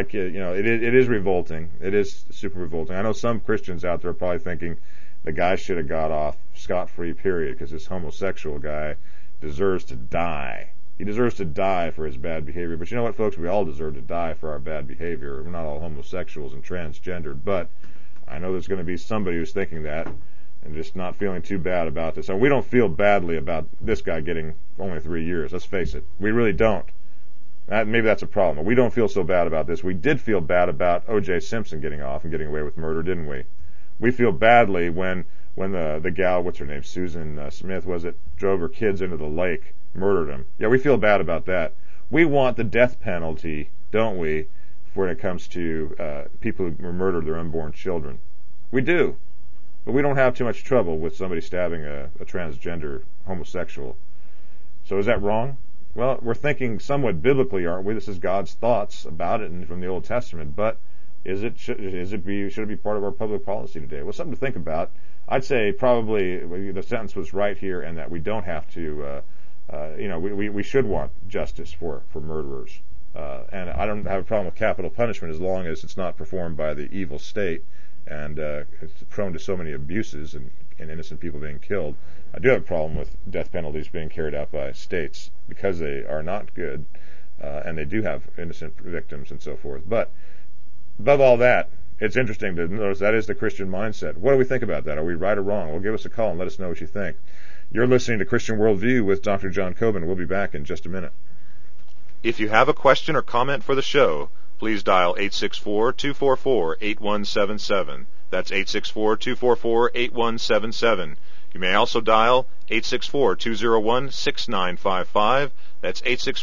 it is revolting. It is super revolting. I know some Christians out there are probably thinking the guy should have got off scot-free, period, because this homosexual guy deserves to die. He deserves to die for his bad behavior. But you know what, folks? We all deserve to die for our bad behavior. We're not all homosexuals and transgendered. But I know there's going to be somebody who's thinking that and just not feeling too bad about this. And we don't feel badly about this guy getting only 3 years. Let's face it. We really don't. Maybe that's a problem. We don't feel so bad about this. We did feel bad about O.J. Simpson getting off and getting away with murder, didn't we? We feel badly when the gal, what's her name, Susan Smith, was it, drove her kids into the lake, murdered them. Yeah, we feel bad about that. We want the death penalty, don't we, when it comes to people who murder their unborn children. We do. But we don't have too much trouble with somebody stabbing a transgender homosexual. So is that wrong? Well, we're thinking somewhat biblically, aren't we? This is God's thoughts about it and from the Old Testament. But should it be part of our public policy today? Well, something to think about. I'd say probably the sentence was right here, and that we don't have to. We should want justice for murderers. And I don't have a problem with capital punishment as long as it's not performed by the evil state and it's prone to so many abuses and innocent people being killed. I do have a problem with death penalties being carried out by states because they are not good and they do have innocent victims and so forth. But above all that, it's interesting to notice that is the Christian mindset. What do we think about that? Are we right or wrong? Well, give us a call and let us know what you think. You're listening to Christian Worldview with Dr. John Coben. We'll be back in just a minute. If you have a question or comment for the show, please dial 864-244-8177. That's 864-244-8177. You may also dial 864-201-6955. That's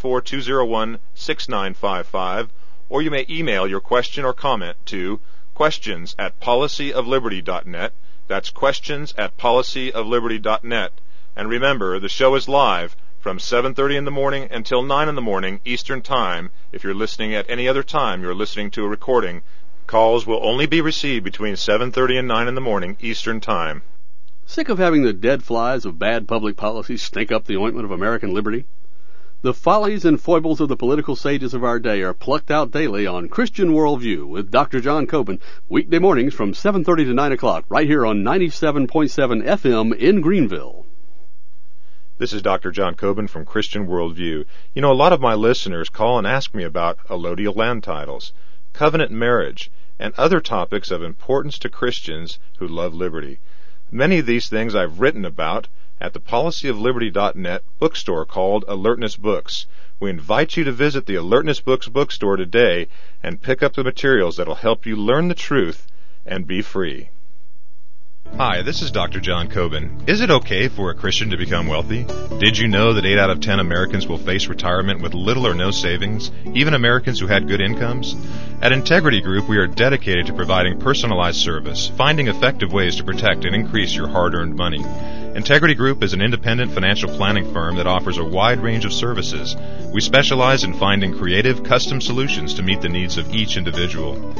864-201-6955. Or you may email your question or comment to questions@policyofliberty.net. That's questions@policyofliberty.net. And remember, the show is live from 7:30 in the morning until 9 in the morning Eastern Time. If you're listening at any other time, you're listening to a recording. Calls will only be received between 7:30 and 9 in the morning Eastern Time. Sick of having the dead flies of bad public policy stink up the ointment of American liberty? The follies and foibles of the political sages of our day are plucked out daily on Christian Worldview with Dr. John Coben, weekday mornings from 7:30 to 9 o'clock, right here on 97.7 FM in Greenville. This is Dr. John Coben from Christian Worldview. You know, a lot of my listeners call and ask me about allodial land titles, covenant marriage, and other topics of importance to Christians who love liberty. Many of these things I've written about at the policyofliberty.net bookstore called Alertness Books. We invite you to visit the Alertness Books bookstore today and pick up the materials that will help you learn the truth and be free. Hi, this is Dr. John Coben. Is it okay for a Christian to become wealthy? Did you know that 8 out of 10 Americans will face retirement with little or no savings, even Americans who had good incomes? At Integrity Group, we are dedicated to providing personalized service, finding effective ways to protect and increase your hard-earned money. Integrity Group is an independent financial planning firm that offers a wide range of services. We specialize in finding creative, custom solutions to meet the needs of each individual.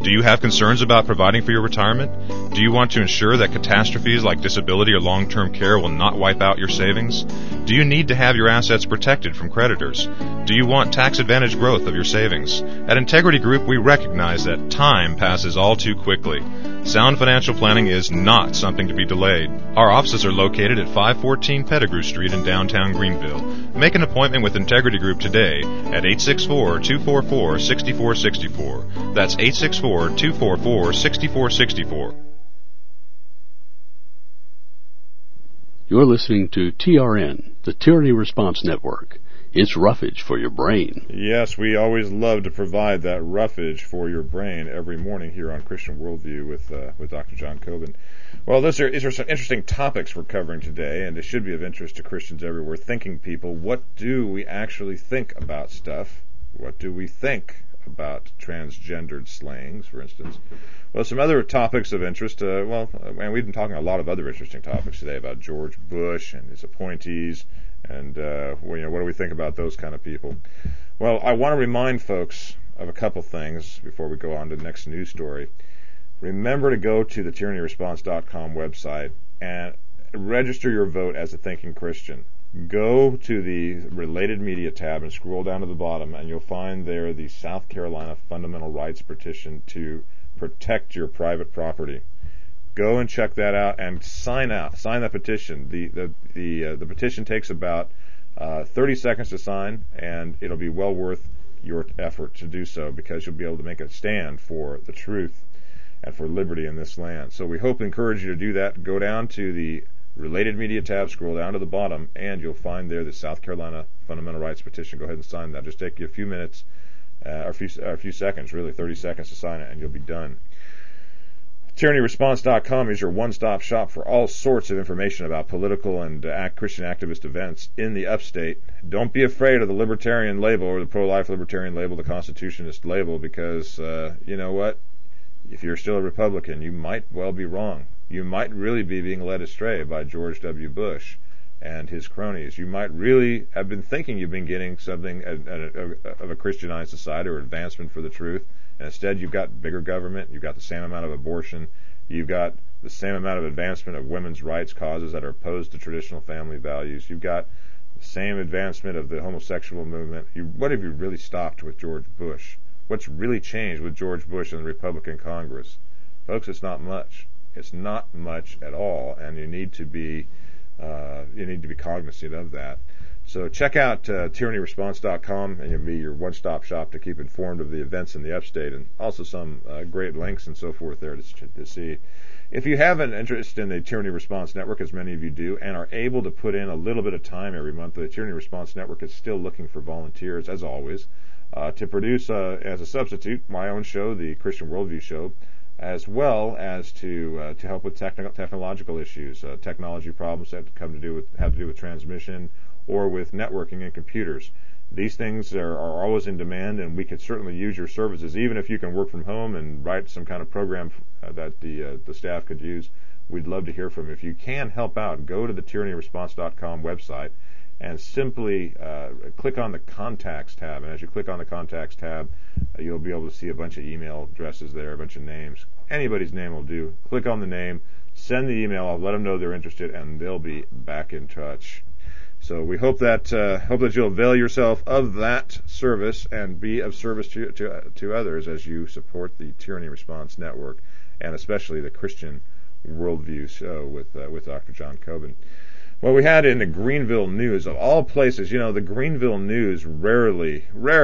Do you have concerns about providing for your retirement? Do you want to ensure that catastrophes like disability or long-term care will not wipe out your savings? Do you need to have your assets protected from creditors? Do you want tax-advantaged growth of your savings? At Integrity Group, we recognize that time passes all too quickly. Sound financial planning is not something to be delayed. Our offices are located at 514 Pettigrew Street in downtown Greenville. Make an appointment with Integrity Group today at 864-244-6464. That's 864-244-6464. You're listening to TRN, the Tyranny Response Network. It's roughage for your brain. Yes, we always love to provide that roughage for your brain every morning here on Christian Worldview with Dr. John Coben. Well, these are some interesting topics we're covering today, and it should be of interest to Christians everywhere, thinking people. What do we actually think about stuff? What do we think about transgendered slayings, for instance? Well, some other topics of interest, and we've been talking a lot of other interesting topics today about George Bush and his appointees, and what do we think about those kind of people? Well, I want to remind folks of a couple things before we go on to the next news story. Remember to go to the tyrannyresponse.com website and register your vote as a thinking Christian. Go to the related media tab and scroll down to the bottom, and you'll find there the South Carolina Fundamental Rights Petition to protect your private property. Go and check that out and sign that petition. The petition takes about 30 seconds to sign, and it'll be well worth your effort to do so, because you'll be able to make a stand for the truth and for liberty in this land. So we hope to encourage you to do that. Go down to the related media tab, scroll down to the bottom, and you'll find there the South Carolina Fundamental Rights Petition. Go ahead and sign that. Just take you a few minutes, or a few seconds, really 30 seconds to sign it, and you'll be done. TyrannyResponse.com is your one-stop shop for all sorts of information about political and Christian activist events in the upstate. Don't be afraid of the libertarian label or the pro-life libertarian label, the constitutionist label, because you know what? If you're still a Republican, you might well be wrong. You might really be being led astray by George W. Bush and his cronies. You might really have been thinking you've been getting something of a Christianized society or advancement for the truth, and instead you've got bigger government, you've got the same amount of abortion, you've got the same amount of advancement of women's rights causes that are opposed to traditional family values, you've got the same advancement of the homosexual movement. What have you really stopped with George Bush? What's really changed with George Bush and the Republican Congress? Folks, it's not much. It's not much at all, and you need to be cognizant of that. So check out tyrannyresponse.com, and you'll be your one-stop shop to keep informed of the events in the upstate, and also some great links and so forth there to see. If you have an interest in the Tyranny Response Network, as many of you do, and are able to put in a little bit of time every month, the Tyranny Response Network is still looking for volunteers, as always, to produce as a substitute my own show, the Christian Worldview Show, as well as to help with technological issues, technology problems that have to do with transmission or with networking and computers. These things are always in demand, and we could certainly use your services, even if you can work from home and write some kind of program that the staff could use. We'd love to hear from you. If you can help out, go to the tyrannyresponse.com website and simply click on the Contacts tab. And as you click on the Contacts tab, you'll be able to see a bunch of email addresses there, a bunch of names. Anybody's name will do. Click on the name, send the email, I'll let them know they're interested, and they'll be back in touch. So we hope that you'll avail yourself of that service and be of service to others as you support the Tyranny Response Network, and especially the Christian Worldview Show with Dr. John Coben. Well, we had in the Greenville News, of all places, the Greenville News rarely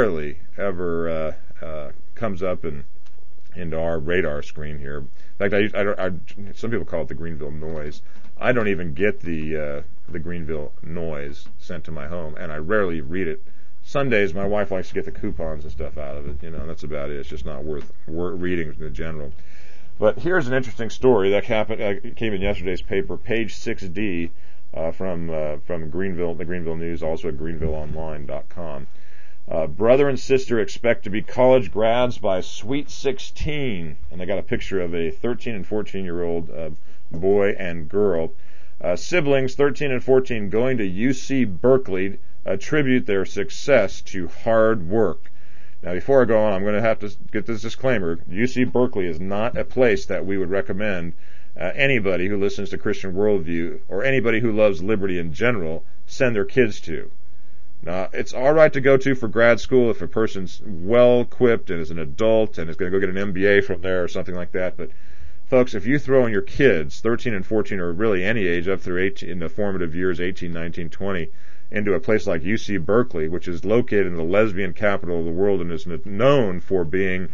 ever comes up into our radar screen here. In fact, some people call it the Greenville Noise. I don't even get the Greenville Noise sent to my home, and I rarely read it. Sundays, my wife likes to get the coupons and stuff out of it, and that's about it. It's just not worth reading in general. But here's an interesting story that came in yesterday's paper, page 6D, from Greenville, the Greenville News, also at greenvilleonline.com. Brother and sister expect to be college grads by Sweet 16, and they got a picture of a 13 and 14-year-old boy and girl. Siblings 13 and 14 going to UC Berkeley attribute their success to hard work. Now, before I go on, I'm going to have to get this disclaimer. UC Berkeley is not a place that we would recommend anybody who listens to Christian Worldview or anybody who loves liberty in general send their kids to. Now, it's all right to go to for grad school if a person's well-equipped and is an adult and is going to go get an MBA from there or something like that. But, folks, if you throw in your kids, 13 and 14, or really any age up through 18, in the formative years, 18, 19, 20, into a place like UC Berkeley, which is located in the lesbian capital of the world and is known for being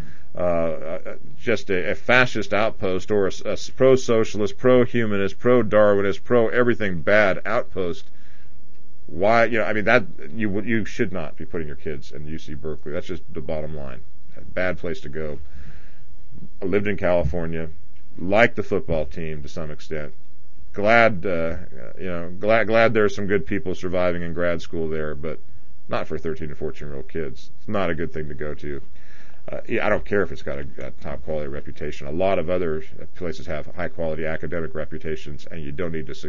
just a fascist outpost or a pro-socialist, pro-humanist, pro-Darwinist, pro-everything bad outpost, why, that you should not be putting your kids in UC Berkeley. That's just the bottom line. A bad place to go. I lived in California, liked the football team to some extent. Glad there's some good people surviving in grad school there, but not for 13 to 14-year-old kids. It's not a good thing to go to. I don't care if it's got a top quality reputation. A lot of other places have high quality academic reputations, and you don't need to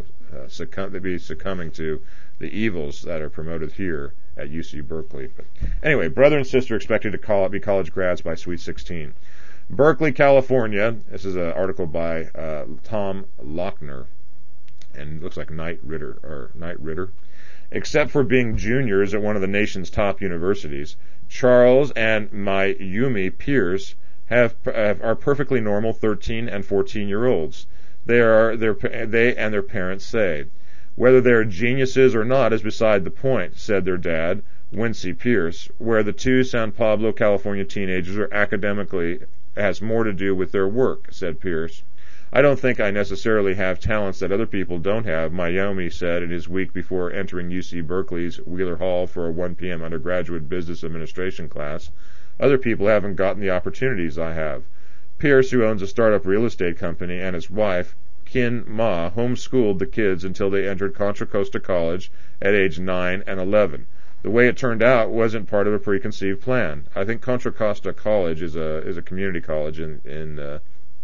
succumbing to the evils that are promoted here at UC Berkeley. But anyway, brother and sister expected to be college grads by Sweet 16. Berkeley, California. This is an article by Tom Lochner, and it looks like Knight Ritter. Except for being juniors at one of the nation's top universities, Charles and Mayumi Pierce are perfectly normal 13 and 14-year-olds. They and their parents say. Whether they are geniuses or not is beside the point, said their dad, Wincy Pierce, where the two San Pablo, California teenagers are academically has more to do with their work, said Pierce. I don't think I necessarily have talents that other people don't have, Mayumi said in his week before entering UC Berkeley's Wheeler Hall for a 1 p.m. undergraduate business administration class. Other people haven't gotten the opportunities I have. Pierce, who owns a startup real estate company, and his wife, Kin Ma, homeschooled the kids until they entered Contra Costa College at age 9 and 11. The way it turned out wasn't part of a preconceived plan. I think Contra Costa College is a community college in the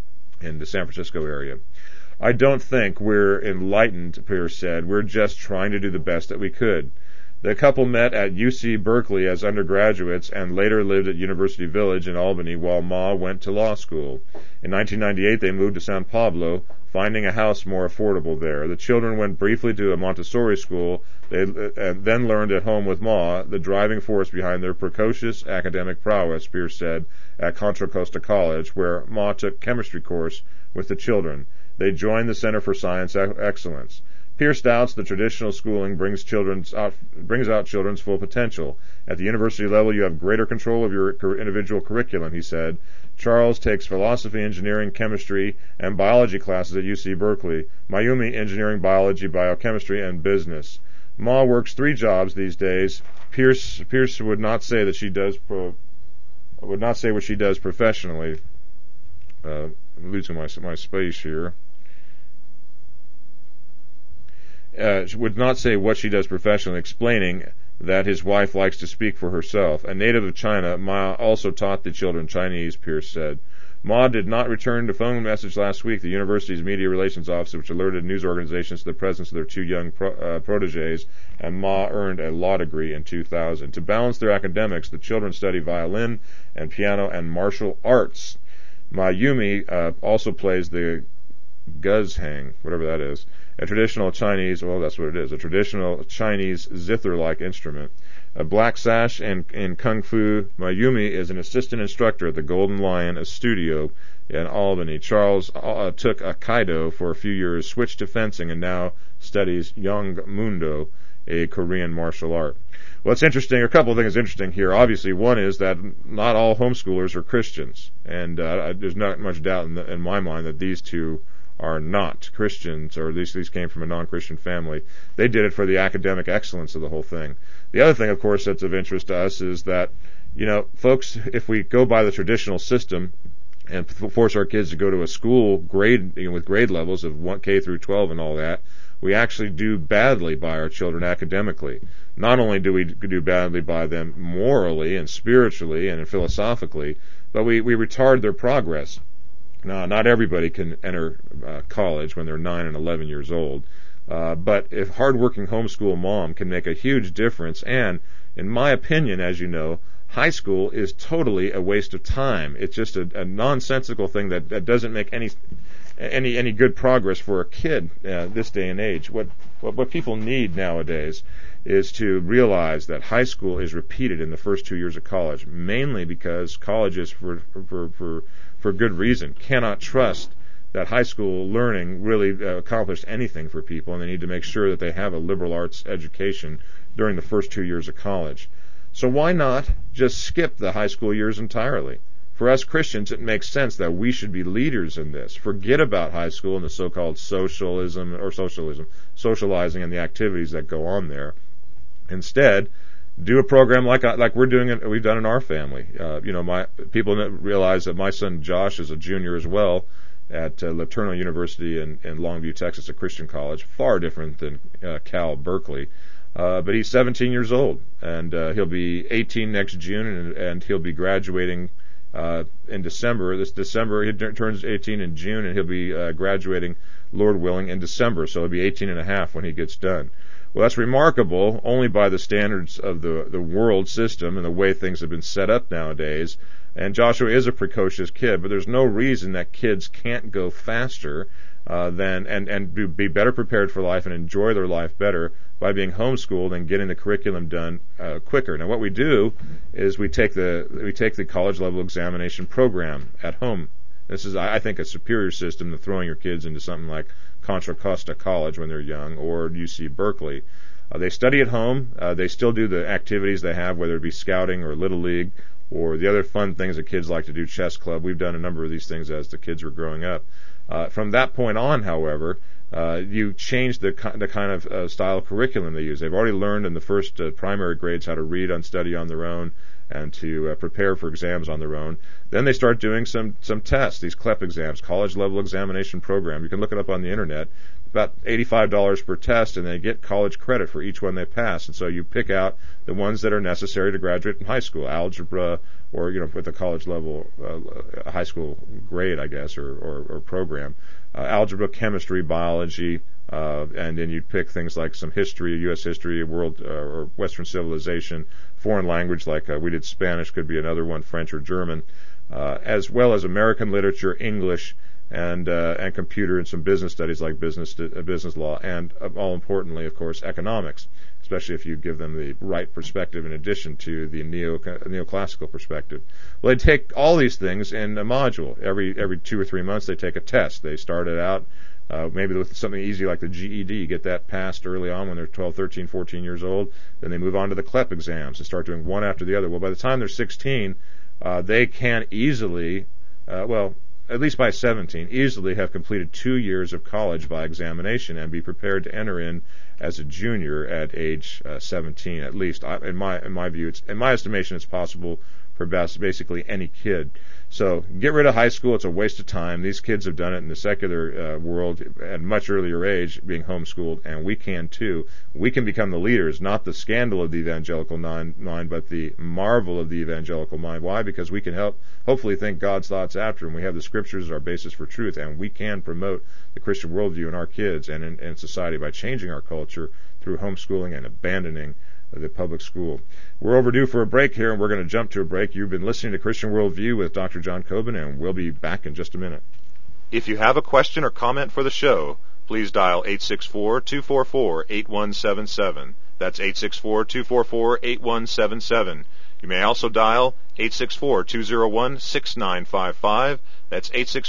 San Francisco area. I don't think we're enlightened, Pierce said. We're just trying to do the best that we could. The couple met at UC Berkeley as undergraduates and later lived at University Village in Albany while Ma went to law school. In 1998, they moved to San Pablo, finding a house more affordable there. The children went briefly to a Montessori school, and then learned at home with Ma, the driving force behind their precocious academic prowess, Pierce said, at Contra Costa College, where Ma took chemistry course with the children. They joined the Center for Science Excellence. Pierce doubts the traditional schooling brings out children's full potential. At the university level, you have greater control of your individual curriculum, he said. Charles takes philosophy, engineering, chemistry, and biology classes at UC Berkeley. Mayumi, engineering, biology, biochemistry, and business. Ma works 3 jobs these days. Pierce would not say that she does what she does professionally. I'm losing my space here. Would not say what she does professionally, explaining that his wife likes to speak for herself. A native of China, Ma also taught the children Chinese, Pierce said. Ma did not return the phone message last week, the university's media relations officer, which alerted news organizations to the presence of their 2 young proteges, and Ma earned a law degree in 2000. To balance their academics, the children study violin and piano and martial arts. Mayumi also plays the guzheng, whatever that is, a traditional Chinese, well, that's what it is, a traditional Chinese zither-like instrument. A black sash in Kung Fu. Mayumi is an assistant instructor at the Golden Lion, a studio in Albany. Charles took Aikido for a few years, switched to fencing, and now studies Young Mundo, a Korean martial art. What's interesting, a couple of things interesting here. Obviously, one is that not all homeschoolers are Christians, and there's not much doubt in my mind that these two are not Christians, or at least these came from a non-Christian family. They did it for the academic excellence of the whole thing. The other thing, of course, that's of interest to us is that, folks, if we go by the traditional system and force our kids to go to a school with grade levels of 1K through 12 and all that, we actually do badly by our children academically. Not only do we do badly by them morally and spiritually and philosophically, but we retard their progress. Now, not everybody can enter college when they're 9 and 11 years old, but if hardworking homeschool mom can make a huge difference, and, in my opinion, as you know, high school is totally a waste of time. It's just a nonsensical thing that doesn't make any good progress for a kid this day and age. What people need nowadays is to realize that high school is repeated in the first 2 years of college, mainly because colleges, for good reason, cannot trust that high school learning really accomplished anything for people, and they need to make sure that they have a liberal arts education during the first 2 years of college. So why not just skip the high school years entirely? For us Christians, it makes sense that we should be leaders in this. Forget about high school and the so-called socializing and the activities that go on there. Instead, do a program like we're doing it. We've done in our family. My people realize that my son Josh is a junior as well at Laterno University in Longview, Texas, a Christian college, far different than Cal Berkeley. But he's 17 years old, and he'll be 18 next June, and he'll be graduating in December. This December, he turns 18 in June, and he'll be graduating, Lord willing, in December. So he'll be 18 and a half when he gets done. Well, that's remarkable only by the standards of the world system and the way things have been set up nowadays. And Joshua is a precocious kid, but there's no reason that kids can't go faster and be better prepared for life and enjoy their life better by being homeschooled and getting the curriculum done quicker. Now, what we do is we take the college level examination program at home. This is, I think, a superior system to throwing your kids into something like Contra Costa College when they're young, or UC Berkeley. They study at home. They still do the activities they have, whether it be scouting or Little League or the other fun things that kids like to do, chess club. We've done a number of these things as the kids were growing up. From that point on, however, you change the kind of style of curriculum they use. They've already learned in the first primary grades how to read and study on their own and to prepare for exams on their own. Then they start doing some tests, these CLEP exams, college level examination program. You can look it up on the internet. About $85 per test, and they get college credit for each one they pass. And so you pick out the ones that are necessary to graduate from high school, algebra, or with the college level high school grade, I guess, or program, algebra, chemistry, biology, and then you pick things like some history, U.S. history, world or Western civilization, foreign language like we did Spanish, could be another one, French or German, as well as American literature, English, and computer, and some business studies like business law, and all importantly, of course, economics, especially if you give them the right perspective in addition to the neoclassical perspective. Well, they take all these things in a module. Every 2 or 3 months they take a test. They start it out maybe with something easy like the GED, get that passed early on when they're 12, 13, 14 years old. Then they move on to the CLEP exams and start doing one after the other. Well, by the time they're 16, they can easily, at least by 17, easily have completed 2 years of college by examination and be prepared to enter in as a junior at age 17, at least. In my view, in my estimation, it's possible for basically any kid. So get rid of high school. It's a waste of time. These kids have done it in the secular world at a much earlier age, being homeschooled, and we can too. We can become the leaders, not the scandal of the evangelical mind, but the marvel of the evangelical mind. Why? Because we can hopefully think God's thoughts after, and we have the scriptures as our basis for truth, and we can promote the Christian worldview in our kids and in society by changing our culture through homeschooling and abandoning the public school. We're overdue for a break here, and we're going to jump to a break. You've been listening to Christian Worldview with Dr. John Coben, and we'll be back in just a minute. If you have a question or comment for the show, please dial 864-244-8177. That's 864-244-8177. You may also dial 864-201-6955. That's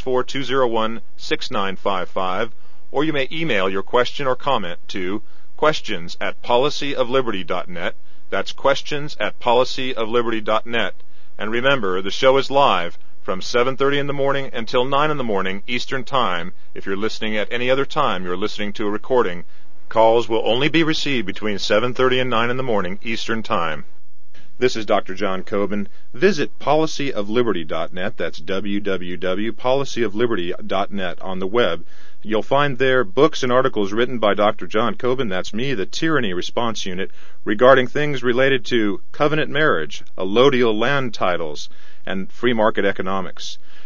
864-201-6955. Or you may email your question or comment to questions@policyofliberty.net. That's questions@policyofliberty.net. And remember, the show is live from 7:30 in the morning until 9 in the morning Eastern Time. If you're listening at any other time, you're listening to a recording. Calls will only be received between 7:30 and 9 in the morning Eastern Time. This is Dr. John Coben. Visit policyofliberty.net. That's www.policyofliberty.net on the web. You'll find there books and articles written by Dr. John Coben, that's me, the Tyranny Response Unit, regarding things related to covenant marriage, allodial land titles, and free market economics.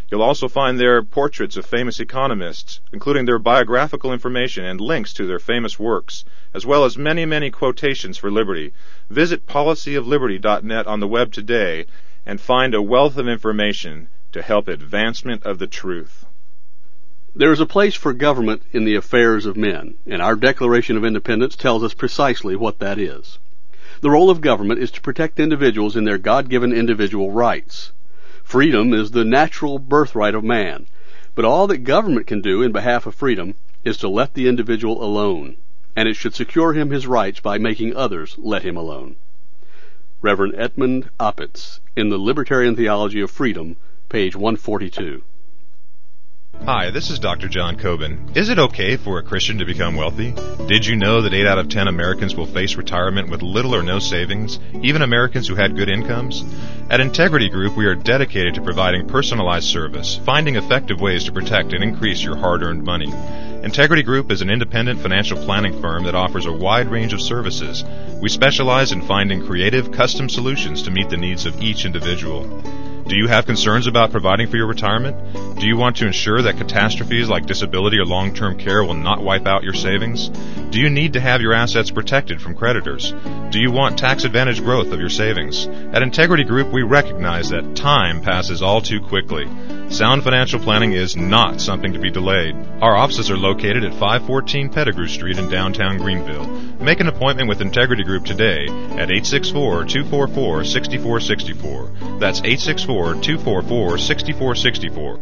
You'll also find there portraits of famous economists, including their biographical information and links to their famous works, as well as many, many quotations for liberty. Visit policyofliberty.net on the web today and find a wealth of information to help advancement of the truth. There is a place for government in the affairs of men, and our Declaration of Independence tells us precisely what that is. The role of government is to protect individuals in their God-given individual rights. Freedom is the natural birthright of man, but all that government can do in behalf of freedom is to let the individual alone, and it should secure him his rights by making others let him alone. Reverend Edmund Opitz, in The Libertarian Theology of Freedom, page 142. Hi, this is Dr. John Coben. Is it okay for a Christian to become wealthy? Did you know that 8 out of 10 Americans will face retirement with little or no savings, even Americans who had good incomes? At Integrity Group, we are dedicated to providing personalized service, finding effective ways to protect and increase your hard-earned money. Integrity Group is an independent financial planning firm that offers a wide range of services. We specialize in finding creative, custom solutions to meet the needs of each individual. Do you have concerns about providing for your retirement? Do you want to ensure that catastrophes like disability or long-term care will not wipe out your savings? Do you need to have your assets protected from creditors? Do you want tax-advantaged growth of your savings? At Integrity Group, we recognize that time passes all too quickly. Sound financial planning is not something to be delayed. Our offices are located at 514 Pettigrew Street in downtown Greenville. Make an appointment with Integrity Group today at 864-244-6464. That's 864-244-6464.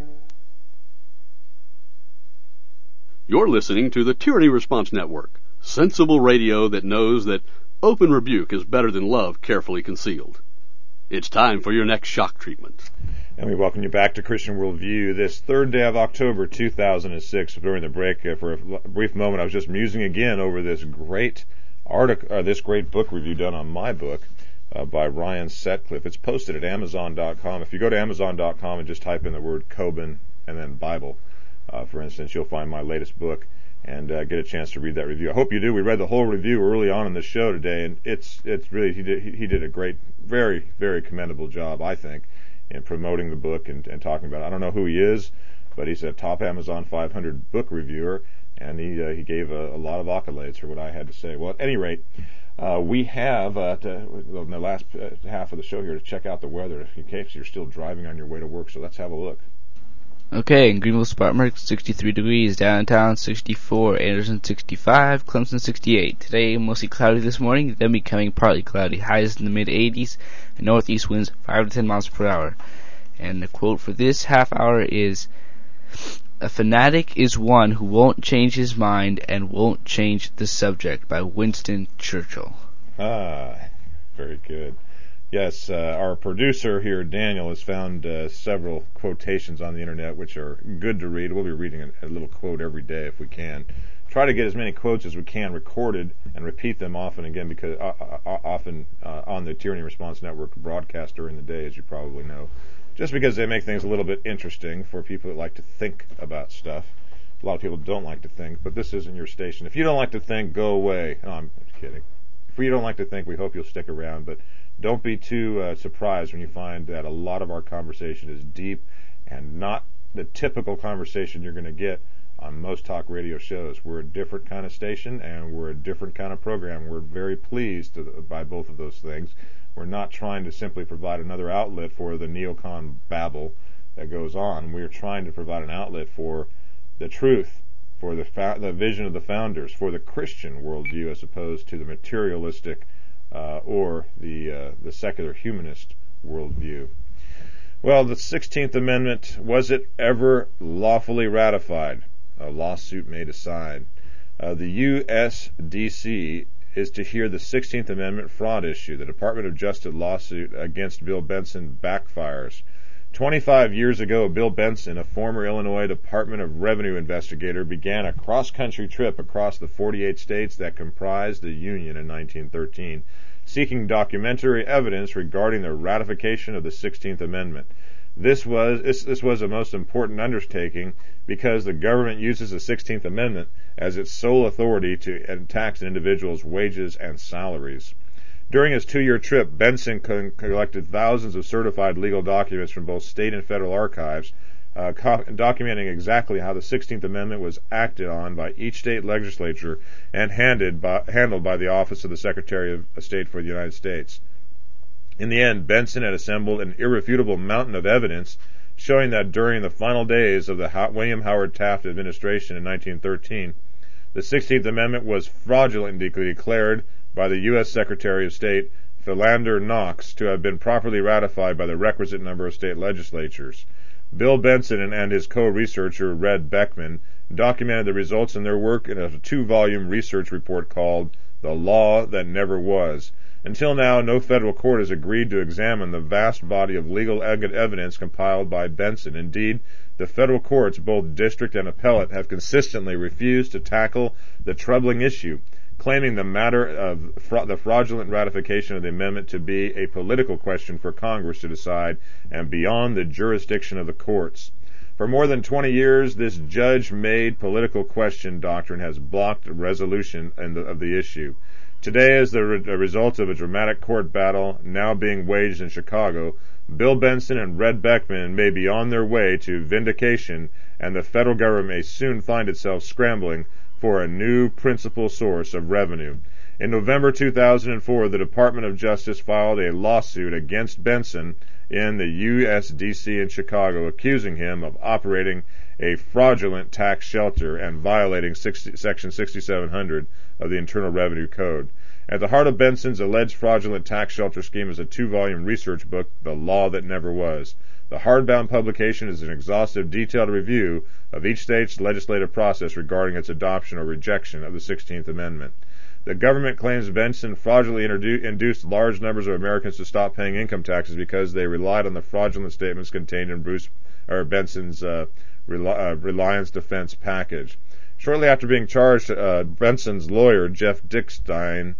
You're listening to the Tyranny Response Network, sensible radio that knows that open rebuke is better than love carefully concealed. It's time for your next shock treatment. And we welcome you back to Christian Worldview this third day of October 2006. During the break, for a brief moment, I was just musing again over this great article, this great book review done on my book by Ryan Setcliffe. It's posted at Amazon.com. If you go to Amazon.com and just type in the word Coben and then Bible, for instance, you'll find my latest book and get a chance to read that review. I hope you do. We read the whole review early on in the show today, and it's really he did a great, very, very commendable job, I think, in promoting the book and talking about it. I don't know who he is, but he's a top Amazon 500 book reviewer, and he gave a lot of accolades for what I had to say. Well, at any rate, we have in the last half of the show here to check out the weather in case you're still driving on your way to work. So let's have a look. Okay, in Greenville, Spartanburg, 63 degrees. Downtown, 64. Anderson, 65. Clemson, 68. Today, mostly cloudy this morning, then becoming partly cloudy. Highs in the mid-80s, and northeast winds 5 to 10 miles per hour. And the quote for this half hour is, "A fanatic is one who won't change his mind and won't change the subject," by Winston Churchill. Ah, very good. Yes, our producer here, Daniel, has found several quotations on the internet which are good to read. We'll be reading a little quote every day if we can. Try to get as many quotes as we can recorded and repeat them often again, because often on the Tyranny Response Network broadcast during the day, as you probably know, just because they make things a little bit interesting for people that like to think about stuff. A lot of people don't like to think, but this isn't your station. If you don't like to think, go away. No, I'm kidding. If you don't like to think, we hope you'll stick around, but don't be too surprised when you find that a lot of our conversation is deep and not the typical conversation you're going to get on most talk radio shows. We're a different kind of station, and we're a different kind of program. We're very pleased by both of those things. We're not trying to simply provide another outlet for the neocon babble that goes on. We're trying to provide an outlet for the truth, for the vision of the founders, for the Christian worldview, as opposed to the materialistic or the secular humanist worldview. Well, the 16th Amendment, was it ever lawfully ratified? A lawsuit may decide. The USDC is to hear the 16th Amendment fraud issue. The Department of Justice lawsuit against Bill Benson backfires. 25 years ago, Bill Benson, a former Illinois Department of Revenue investigator, began a cross-country trip across the 48 states that comprised the Union in 1913, seeking documentary evidence regarding the ratification of the 16th Amendment. This was a most important undertaking because the government uses the 16th Amendment as its sole authority to tax an individual's wages and salaries. During his 2-year trip, Benson collected thousands of certified legal documents from both state and federal archives, documenting exactly how the 16th Amendment was acted on by each state legislature and handled by the Office of the Secretary of State for the United States. In the end, Benson had assembled an irrefutable mountain of evidence showing that during the final days of the William Howard Taft administration in 1913, the 16th Amendment was fraudulently declared by the U.S. Secretary of State Philander Knox to have been properly ratified by the requisite number of state legislatures. Bill Benson and his co-researcher Red Beckman documented the results in their work in a 2-volume research report called The Law That Never Was. Until now, no federal court has agreed to examine the vast body of legal evidence compiled by Benson. Indeed, the federal courts, both district and appellate, have consistently refused to tackle the troubling issue, claiming the matter of the fraudulent ratification of the amendment to be a political question for Congress to decide and beyond the jurisdiction of the courts. For more than 20 years, this judge-made political question doctrine has blocked resolution of the issue. Today, as the result of a dramatic court battle now being waged in Chicago, Bill Benson and Red Beckman may be on their way to vindication, and the federal government may soon find itself scrambling for a new principal source of revenue. In November 2004, the Department of Justice filed a lawsuit against Benson in the USDC in Chicago, accusing him of operating a fraudulent tax shelter and violating Section 6700 of the Internal Revenue Code. At the heart of Benson's alleged fraudulent tax shelter scheme is a 2-volume research book, The Law That Never Was. The hardbound publication is an exhaustive, detailed review of each state's legislative process regarding its adoption or rejection of the 16th Amendment. The government claims Benson fraudulently induced large numbers of Americans to stop paying income taxes because they relied on the fraudulent statements contained in Benson's Reliance Defense package. Shortly after being charged, Benson's lawyer, Jeff Dickstein,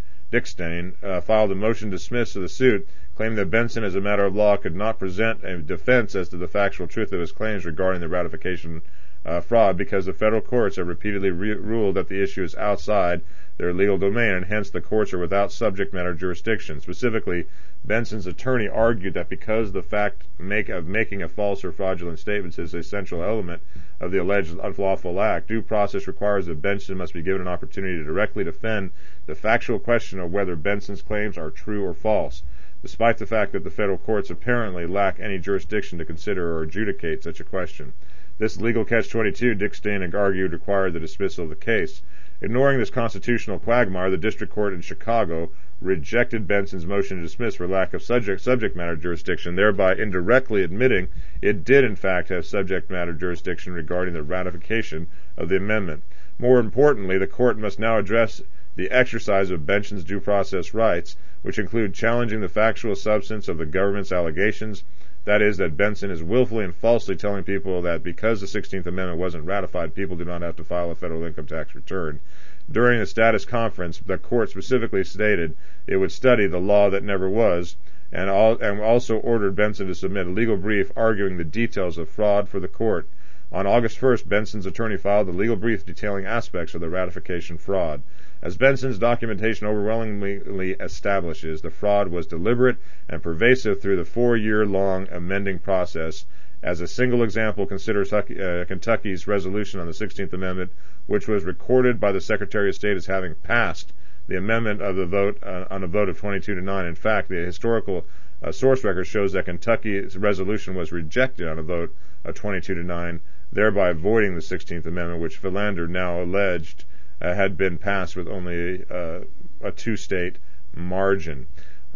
filed a motion to dismiss of the suit, claiming that Benson, as a matter of law, could not present a defense as to the factual truth of his claims regarding the ratification fraud because the federal courts have repeatedly ruled that the issue is outside their legal domain, and hence the courts are without subject matter jurisdiction. Specifically, Benson's attorney argued that because the fact of making a false or fraudulent statement is a central element of the alleged unlawful act, due process requires that Benson must be given an opportunity to directly defend the factual question of whether Benson's claims are true or false, despite the fact that the federal courts apparently lack any jurisdiction to consider or adjudicate such a question. This legal catch-22, Dickstein argued, required the dismissal of the case. Ignoring this constitutional quagmire, the district court in Chicago rejected Benson's motion to dismiss for lack of subject matter jurisdiction, thereby indirectly admitting it did in fact have subject matter jurisdiction regarding the ratification of the amendment. More importantly, the court must now address the exercise of Benson's due process rights, which include challenging the factual substance of the government's allegations, that is, that Benson is willfully and falsely telling people that because the 16th Amendment wasn't ratified, people do not have to file a federal income tax return. During the status conference, the court specifically stated it would study the law that never was, and also ordered Benson to submit a legal brief arguing the details of fraud for the court. On August 1st, Benson's attorney filed a legal brief detailing aspects of the ratification fraud. As Benson's documentation overwhelmingly establishes, the fraud was deliberate and pervasive through the 4-year-long amending process. As a single example, consider Kentucky's resolution on the 16th Amendment, which was recorded by the Secretary of State as having passed the amendment of the vote on a vote of 22-9. In fact, the historical source record shows that Kentucky's resolution was rejected on a vote of 22-9, thereby voiding the 16th Amendment, which Philander now alleged had been passed with only a 2-state margin.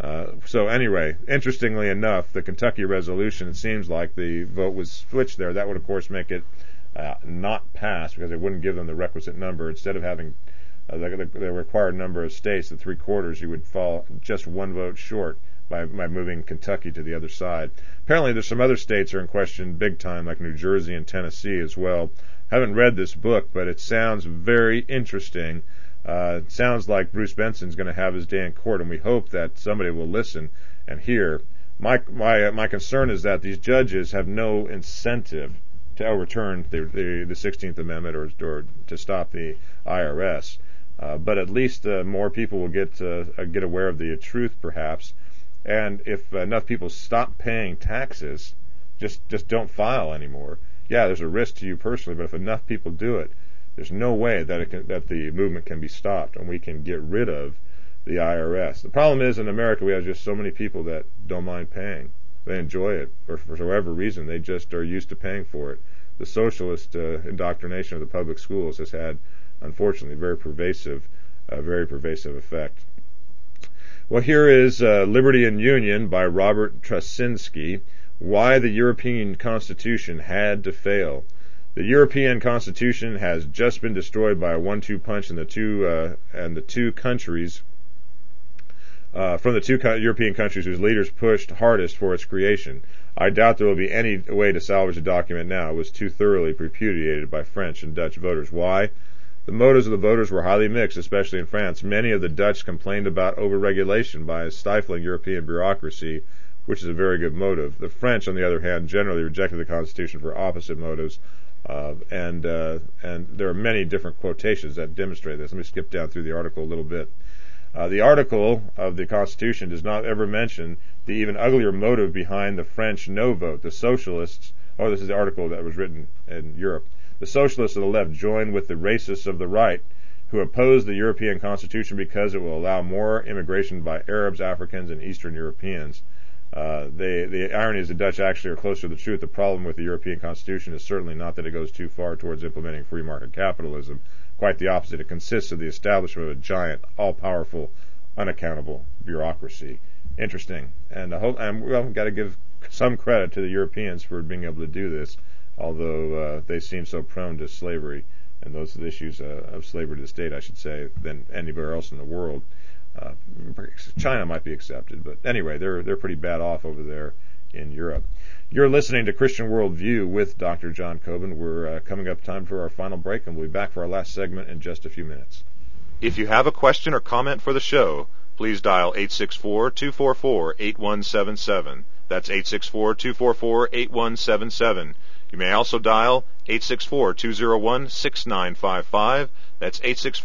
So anyway, interestingly enough, the Kentucky resolution, it seems like the vote was switched there. That would, of course, make it not pass because it wouldn't give them the requisite number. Instead of having the required number of states, the 3/4, you would fall just one vote short by moving Kentucky to the other side. Apparently, there's some other states are in question big time, like New Jersey and Tennessee as well. Haven't read this book, but it sounds very interesting. It sounds like Bruce Benson's going to have his day in court, and we hope that somebody will listen and hear. My concern is that these judges have no incentive to overturn the 16th Amendment or to stop the IRS. But at least more people will get aware of the truth, perhaps. And if enough people stop paying taxes, just don't file anymore, yeah, there's a risk to you personally, but if enough people do it, there's no way that the movement can be stopped, and we can get rid of the IRS. The problem is, in America, we have just so many people that don't mind paying. They enjoy it, or for whatever reason, they just are used to paying for it. The socialist indoctrination of the public schools has had, unfortunately, very pervasive effect. Well, here is Liberty and Union by Robert Traczynski, Why the European Constitution Had to Fail. The European Constitution has just been destroyed by a 1-2 punch in the two countries from the two European countries whose leaders pushed hardest for its creation. I doubt there will be any way to salvage the document now. It was too thoroughly repudiated by French and Dutch voters. Why? The motives of the voters were highly mixed, especially in France. Many of the Dutch complained about overregulation by stifling European bureaucracy, which is a very good motive. The French, on the other hand, generally rejected the Constitution for opposite motives, and there are many different quotations that demonstrate this. Let me skip down through the article a little bit. The article of the Constitution does not ever mention the even uglier motive behind the French no vote. The socialists, this is the article that was written in Europe. The socialists of the left join with the racists of the right, who oppose the European Constitution because it will allow more immigration by Arabs, Africans, and Eastern Europeans. The irony is the Dutch actually are closer to the truth. The problem with the European Constitution is certainly not that it goes too far towards implementing free market capitalism. Quite the opposite. It consists of the establishment of a giant, all-powerful, unaccountable bureaucracy. Interesting. And we've got to give some credit to the Europeans for being able to do this, although they seem so prone to slavery and those issues of slavery to the state, I should say, than anywhere else in the world. China might be accepted, but anyway, they're pretty bad off over there in Europe. You're listening to Christian Worldview with Dr. John Coben. We're coming up time for our final break, and we'll be back for our last segment in just a few minutes. If you have a question or comment for the show, please dial 864-244-8177. That's 864-244-8177. You may also dial 864-201-6955. That's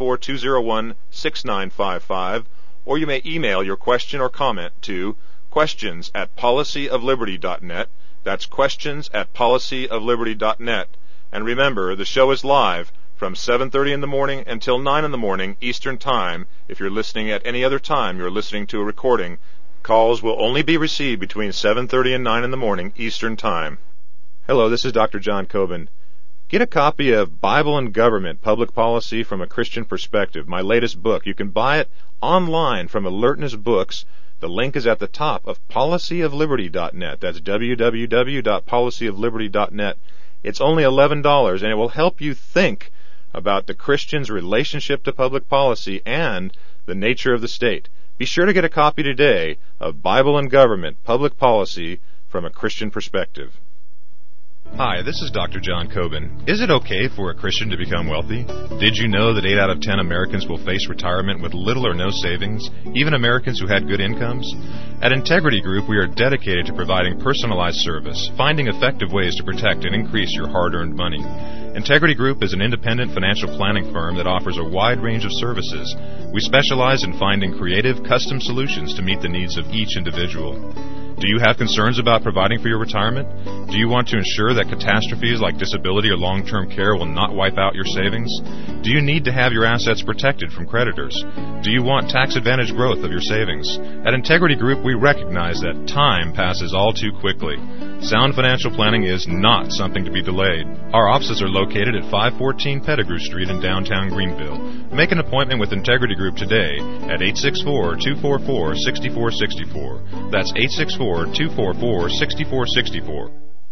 864-201-6955. Or you may email your question or comment to questions@policyofliberty.net. That's questions@policyofliberty.net. And remember, the show is live from 7:30 in the morning until 9 in the morning Eastern Time. If you're listening at any other time, you're listening to a recording. Calls will only be received between 7:30 and 9 in the morning Eastern Time. Hello, this is Dr. John Coben. Get a copy of Bible and Government, Public Policy from a Christian Perspective, my latest book. You can buy it online from Alertness Books. The link is at the top of policyofliberty.net. That's www.policyofliberty.net. It's only $11, and it will help you think about the Christian's relationship to public policy and the nature of the state. Be sure to get a copy today of Bible and Government, Public Policy from a Christian Perspective. Hi, this is Dr. John Coben. Is it okay for a Christian to become wealthy? Did you know that 8 out of 10 Americans will face retirement with little or no savings, even Americans who had good incomes? At Integrity Group, we are dedicated to providing personalized service, finding effective ways to protect and increase your hard-earned money. Integrity Group is an independent financial planning firm that offers a wide range of services. We specialize in finding creative, custom solutions to meet the needs of each individual. Do you have concerns about providing for your retirement? Do you want to ensure that catastrophes like disability or long-term care will not wipe out your savings? Do you need to have your assets protected from creditors? Do you want tax-advantaged growth of your savings? At Integrity Group, we recognize that time passes all too quickly. Sound financial planning is not something to be delayed. Our offices are located at 514 Pettigrew Street in downtown Greenville. Make an appointment with Integrity Group today at 864-244-6464. That's 864-244-6464.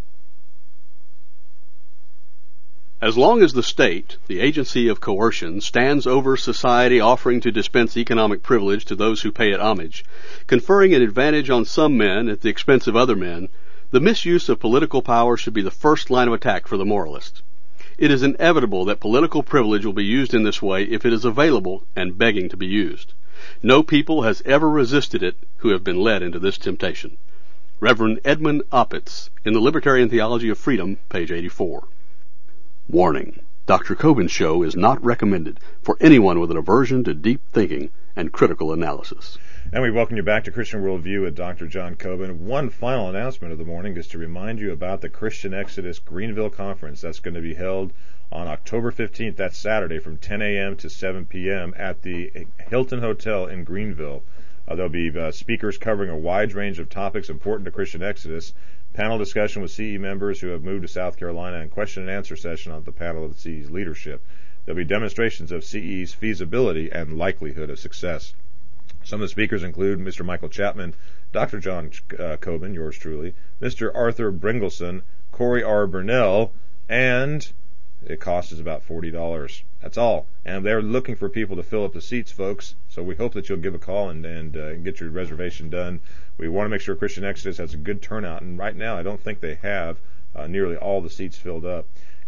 As long as the state, the agency of coercion, stands over society offering to dispense economic privilege to those who pay it homage, conferring an advantage on some men at the expense of other men, the misuse of political power should be the first line of attack for the moralists. It is inevitable that political privilege will be used in this way if it is available and begging to be used. No people has ever resisted it who have been led into this temptation. Reverend Edmund Opitz, in The Libertarian Theology of Freedom, page 84. Warning: Dr. Coben's show is not recommended for anyone with an aversion to deep thinking and critical analysis. And we welcome you back to Christian Worldview with Dr. John Coben. One final announcement of the morning is to remind you about the Christian Exodus Greenville Conference. That's going to be held on October 15th, that's Saturday, from 10 a.m. to 7 p.m. at the Hilton Hotel in Greenville. There'll be speakers covering a wide range of topics important to Christian Exodus, panel discussion with CE members who have moved to South Carolina, and question and answer session on the panel of the CE's leadership. There'll be demonstrations of CE's feasibility and likelihood of success. Some of the speakers include Mr. Michael Chapman, Dr. John Coben, yours truly, Mr. Arthur Bringleson, Corey R. Burnell, and it costs us about $40. That's all. And they're looking for people to fill up the seats, folks. So we hope that you'll give a call and get your reservation done. We want to make sure Christian Exodus has a good turnout. And right now, I don't think they have nearly all the seats filled up.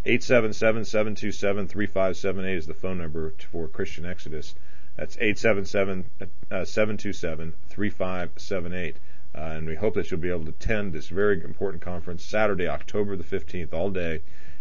877-727-3578 is the phone number for Christian Exodus. That's 877-727-3578. And we hope that you'll be able to attend this very important conference Saturday, October the 15th, all day.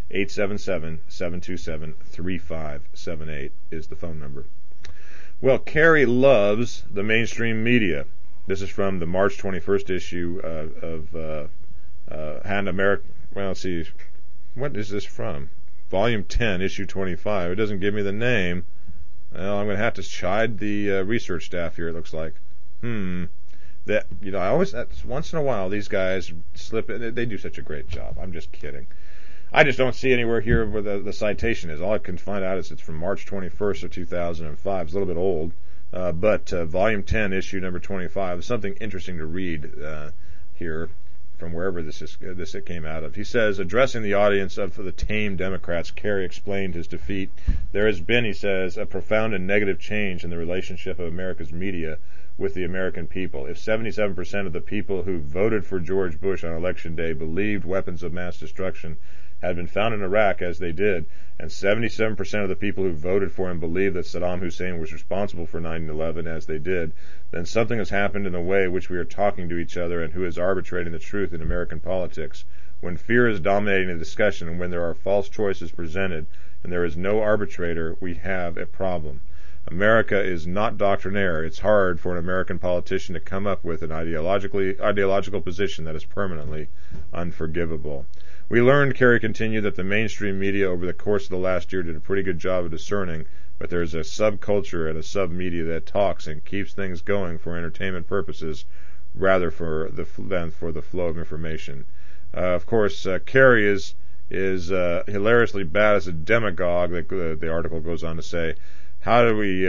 877-727-3578 is the phone number. Well, Carrie loves the mainstream media. This is from the March 21st issue of Hand America. Well, let's see. What is this from? Volume 10, issue 25. It doesn't give me the name. Well, I'm going to have to chide the research staff here, it looks like. That, I always, once in a while, these guys slip in. They do such a great job. I'm just kidding. I just don't see anywhere here where the citation is. All I can find out is it's from March 21st of 2005. It's a little bit old. But Volume 10, issue number 25, is something interesting to read here from wherever this came out of. He says, addressing the audience of the tame Democrats, Kerry explained his defeat. There has been, he says, a profound and negative change in the relationship of America's media with the American people. If 77% of the people who voted for George Bush on Election Day believed weapons of mass destruction had been found in Iraq as they did, and 77% of the people who voted for him believed that Saddam Hussein was responsible for 9/11 as they did, then something has happened in the way in which we are talking to each other and who is arbitrating the truth in American politics. When fear is dominating the discussion and when there are false choices presented and there is no arbitrator, we have a problem. America is not doctrinaire. It's hard for an American politician to come up with an ideological position that is permanently unforgivable. We learned, Kerry continued, that the mainstream media over the course of the last year did a pretty good job of discerning, but there's a subculture and a sub-media that talks and keeps things going for entertainment purposes rather than for the flow of information. Of course, Kerry is hilariously bad as a demagogue. The article goes on to say, how do we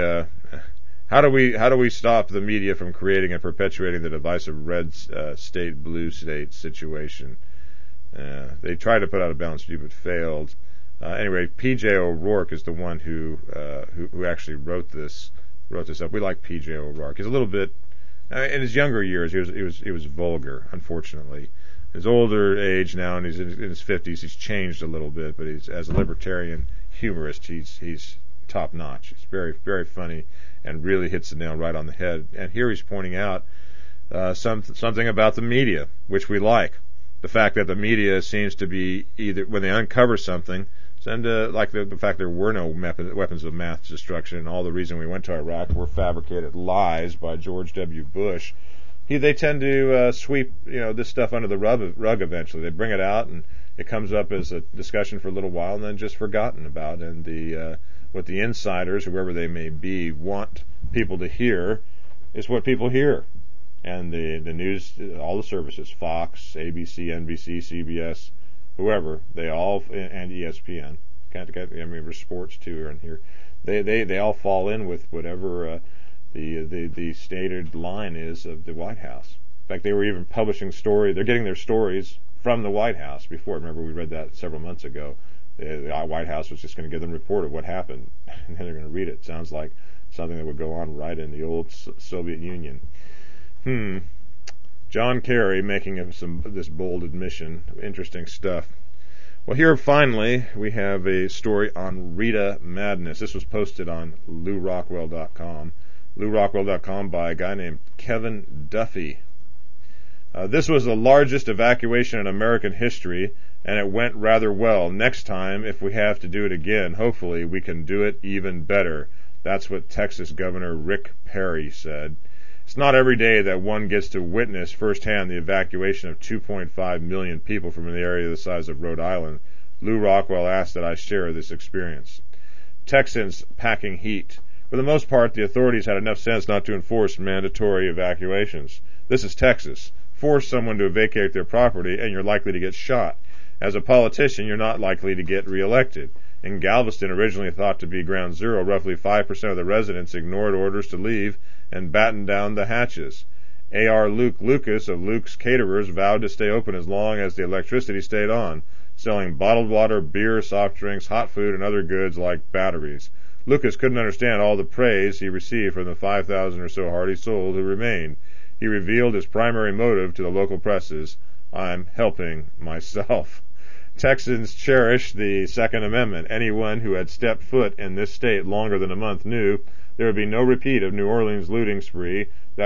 stop the media from creating and perpetuating the divisive red state, blue state situation? They tried to put out a balanced view but failed. Anyway, P.J. O'Rourke is the one who actually wrote this up. We like P.J. O'Rourke. He's a little bit in his younger years. He was vulgar, unfortunately. His older age now, and he's in his 50s. He's changed a little bit, but he's as a libertarian humorist, he's top notch. He's very, very funny and really hits the nail right on the head. And here he's pointing out something about the media, which we like. The fact that the media seems to be either, when they uncover something, like the fact there were no weapons of mass destruction and all the reason we went to Iraq were fabricated lies by George W. Bush, they tend to sweep this stuff under the rug eventually. They bring it out and it comes up as a discussion for a little while and then just forgotten about. And what the insiders, whoever they may be, want people to hear is what people hear. And the news, all the services, Fox, ABC, NBC, CBS, whoever, they all, and ESPN, there's sports too in here. They all fall in with whatever the stated line is of the White House. In fact, they were even publishing they're getting their stories from the White House before. Remember, we read that several months ago. The White House was just going to give them a report of what happened, and then they're going to read it. Sounds like something that would go on right in the old Soviet Union. John Kerry making this bold admission. Interesting stuff. Well, here finally we have a story on Rita Madness. This was posted on LouRockwell.com. LouRockwell.com by a guy named Kevin Duffy. This was the largest evacuation in American history, and it went rather well. Next time, if we have to do it again, hopefully we can do it even better. That's what Texas Governor Rick Perry said. It's not every day that one gets to witness firsthand the evacuation of 2.5 million people from an area the size of Rhode Island. Lou Rockwell asked that I share this experience. Texans packing heat. For the most part, the authorities had enough sense not to enforce mandatory evacuations. This is Texas. Force someone to vacate their property and you're likely to get shot. As a politician, you're not likely to get reelected. In Galveston, originally thought to be ground zero, roughly 5% of the residents ignored orders to leave and battened down the hatches. A.R. Luke Lucas of Luke's Caterers vowed to stay open as long as the electricity stayed on, selling bottled water, beer, soft drinks, hot food, and other goods like batteries. Lucas couldn't understand all the praise he received from the 5,000 or so hardy souls who remained. He revealed his primary motive to the local presses: I'm helping myself. Texans cherish the Second Amendment. Anyone who had stepped foot in this state longer than a month knew there would be no repeat of New Orleans' looting spree, that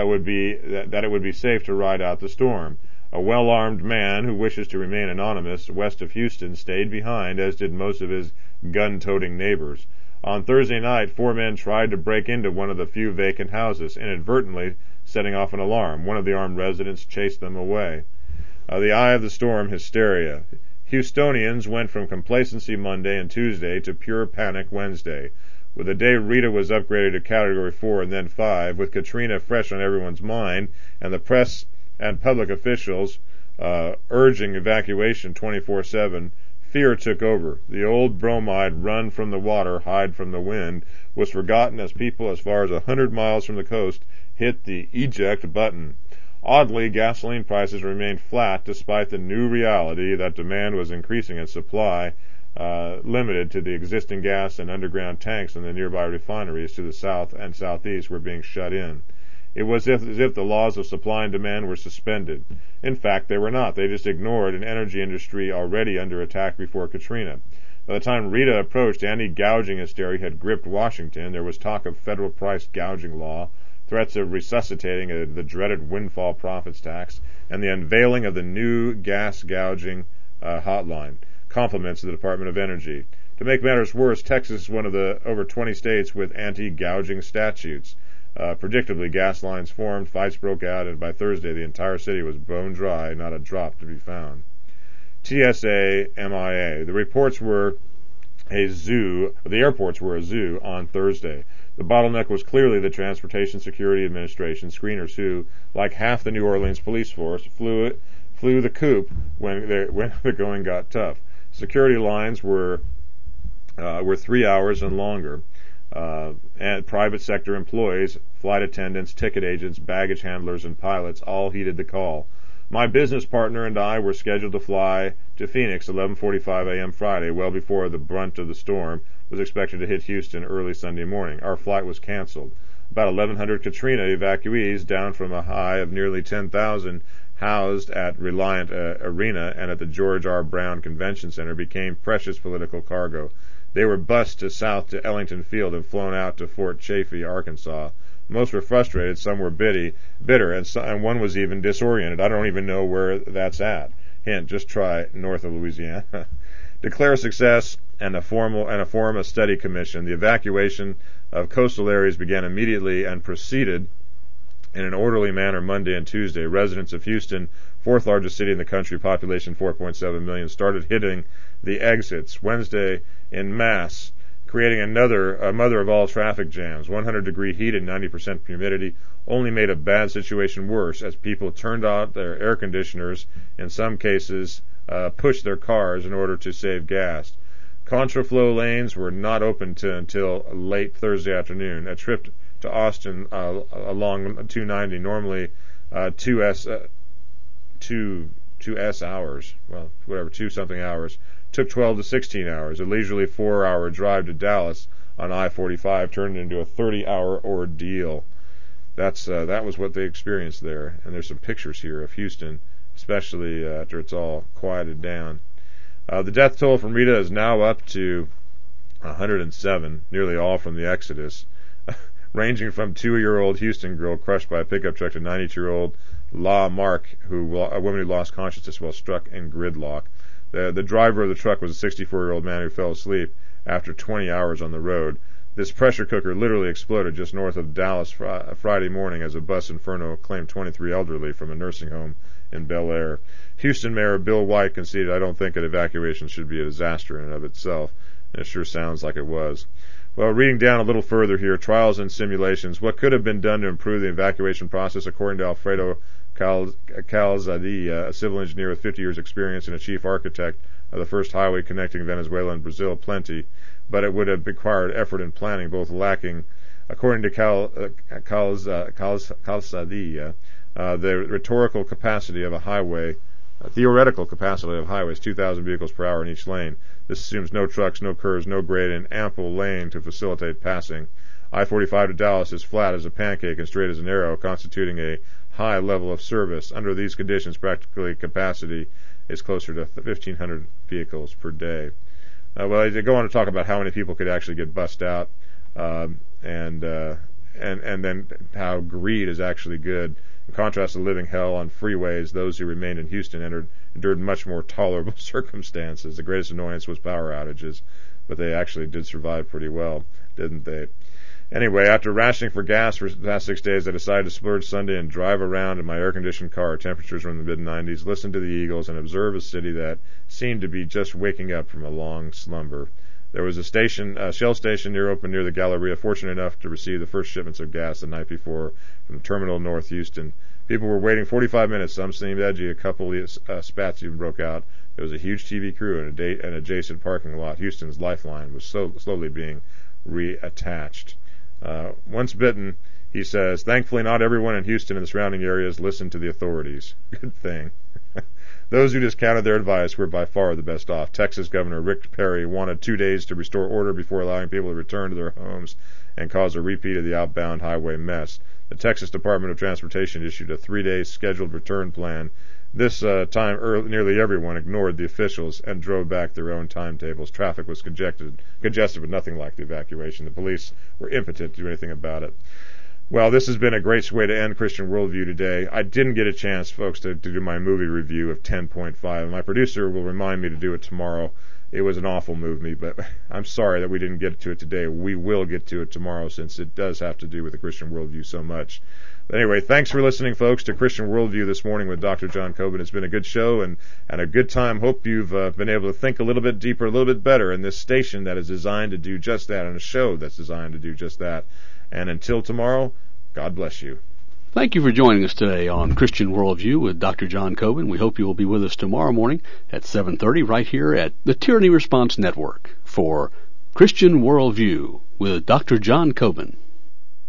it would be safe to ride out the storm. A well-armed man who wishes to remain anonymous west of Houston stayed behind, as did most of his gun-toting neighbors. On Thursday night, 4 men tried to break into one of the few vacant houses, inadvertently setting off an alarm. One of the armed residents chased them away. The eye of the storm hysteria. Houstonians went from complacency Monday and Tuesday to pure panic Wednesday. With the day Rita was upgraded to Category 4 and then 5, with Katrina fresh on everyone's mind, and the press and public officials urging evacuation 24/7, fear took over. The old bromide, run from the water, hide from the wind, was forgotten as people as far as 100 miles from the coast hit the eject button. Oddly, gasoline prices remained flat despite the new reality that demand was increasing and supply limited to the existing gas and underground tanks in the nearby refineries to the south and southeast were being shut in. It was as if the laws of supply and demand were suspended. In fact, they were not. They just ignored an energy industry already under attack before Katrina. By the time Rita approached, anti-gouging hysteria had gripped Washington. There was talk of federal price gouging law, threats of resuscitating the dreaded windfall profits tax, and the unveiling of the new gas gouging hotline. Compliments to the Department of Energy. To make matters worse, Texas is one of the over 20 states with anti-gouging statutes. Predictably, gas lines formed, fights broke out, and by Thursday the entire city was bone dry, not a drop to be found. TSA MIA. The airports were a zoo on Thursday. The bottleneck was clearly the Transportation Security Administration screeners who, like half the New Orleans police force, flew the coop when the going got tough. Security lines were 3 hours and longer. And private sector employees, flight attendants, ticket agents, baggage handlers, and pilots all heeded the call. My business partner and I were scheduled to fly to Phoenix 11:45 a.m. Friday, well before the brunt of the storm was expected to hit Houston early Sunday morning. Our flight was canceled. About 1,100 Katrina evacuees, down from a high of nearly 10,000, housed at Reliant Arena and at the George R. Brown Convention Center, became precious political cargo. They were bused south to Ellington Field and flown out to Fort Chaffee, Arkansas. Most were frustrated, some were bitter, and one was even disoriented. I don't even know where that's at. Hint, just try north of Louisiana. Declare success and form a study commission. The evacuation of coastal areas began immediately and proceeded in an orderly manner Monday and Tuesday. Residents of Houston, fourth largest city in the country, population 4.7 million, started hitting the exits Wednesday in mass, creating a mother of all traffic jams. 100-degree heat and 90% humidity only made a bad situation worse as people turned out their air conditioners, in some cases pushed their cars in order to save gas. Contraflow lanes were not open until late Thursday afternoon. A trip to Austin along 290, normally 2 hours, well, whatever, 2-something hours, took 12 to 16 hours. A leisurely 4-hour drive to Dallas on I-45 turned into a 30-hour ordeal. That was what they experienced there. And there's some pictures here of Houston, especially after it's all quieted down. The death toll from Rita is now up to 107, nearly all from the Exodus, ranging from 2-year-old Houston girl crushed by a pickup truck to 92-year-old La Mark, a woman who lost consciousness while struck in gridlock. The driver of the truck was a 64-year-old man who fell asleep after 20 hours on the road. This pressure cooker literally exploded just north of Dallas Friday morning as a bus inferno claimed 23 elderly from a nursing home in Bel Air. Houston Mayor Bill White conceded, "I don't think an evacuation should be a disaster in and of itself." And it sure sounds like it was. Well, reading down a little further here, trials and simulations. What could have been done to improve the evacuation process, according to Alfredo Calzadilla, a civil engineer with 50 years' experience and a chief architect of the first highway connecting Venezuela and Brazil, plenty, but it would have required effort and planning, both lacking. According to Calzadilla, the theoretical capacity of highways 2,000 vehicles per hour in each lane. This assumes no trucks, no curves, no grade, and ample lane to facilitate passing. I-45 to Dallas is flat as a pancake and straight as an arrow, constituting a high level of service. Under these conditions, practically capacity is closer to 1,500 vehicles per day. Well, they go on to talk about how many people could actually get bussed out, and then how greed is actually good. In contrast to living hell on freeways, those who remained in Houston endured much more tolerable circumstances. The greatest annoyance was power outages, but they actually did survive pretty well, didn't they? Anyway, after rationing for gas for the past 6 days, I decided to splurge Sunday and drive around in my air-conditioned car. Temperatures were in the mid-90s, listen to the Eagles, and observe a city that seemed to be just waking up from a long slumber. There was a Shell station near the Galleria, fortunate enough to receive the first shipments of gas the night before from Terminal North Houston. People were waiting 45 minutes. Some seemed edgy. A couple spats even broke out. There was a huge TV crew in an adjacent parking lot. Houston's lifeline was slowly being reattached. Once bitten, he says, "Thankfully, not everyone in Houston and the surrounding areas listened to the authorities." Good thing. Those who discounted their advice were by far the best off. Texas Governor Rick Perry wanted 2 days to restore order before allowing people to return to their homes and cause a repeat of the outbound highway mess. The Texas Department of Transportation issued a 3-day scheduled return plan. This time, nearly everyone ignored the officials and drove back their own timetables. Traffic was congested, but nothing like the evacuation. The police were impotent to do anything about it. Well, this has been a great way to end Christian Worldview today. I didn't get a chance, folks, to do my movie review of 10.5. My producer will remind me to do it tomorrow. It was an awful movie, but I'm sorry that we didn't get to it today. We will get to it tomorrow, since it does have to do with the Christian Worldview so much. But anyway, thanks for listening, folks, to Christian Worldview this morning with Dr. John Coben. It's been a good show and a good time. Hope you've been able to think a little bit deeper, a little bit better in this station that is designed to do just that, and a show that's designed to do just that. And until tomorrow, God bless you. Thank you for joining us today on Christian Worldview with Dr. John Coben. We hope you will be with us tomorrow morning at 7:30 right here at the Tyranny Response Network for Christian Worldview with Dr. John Coben.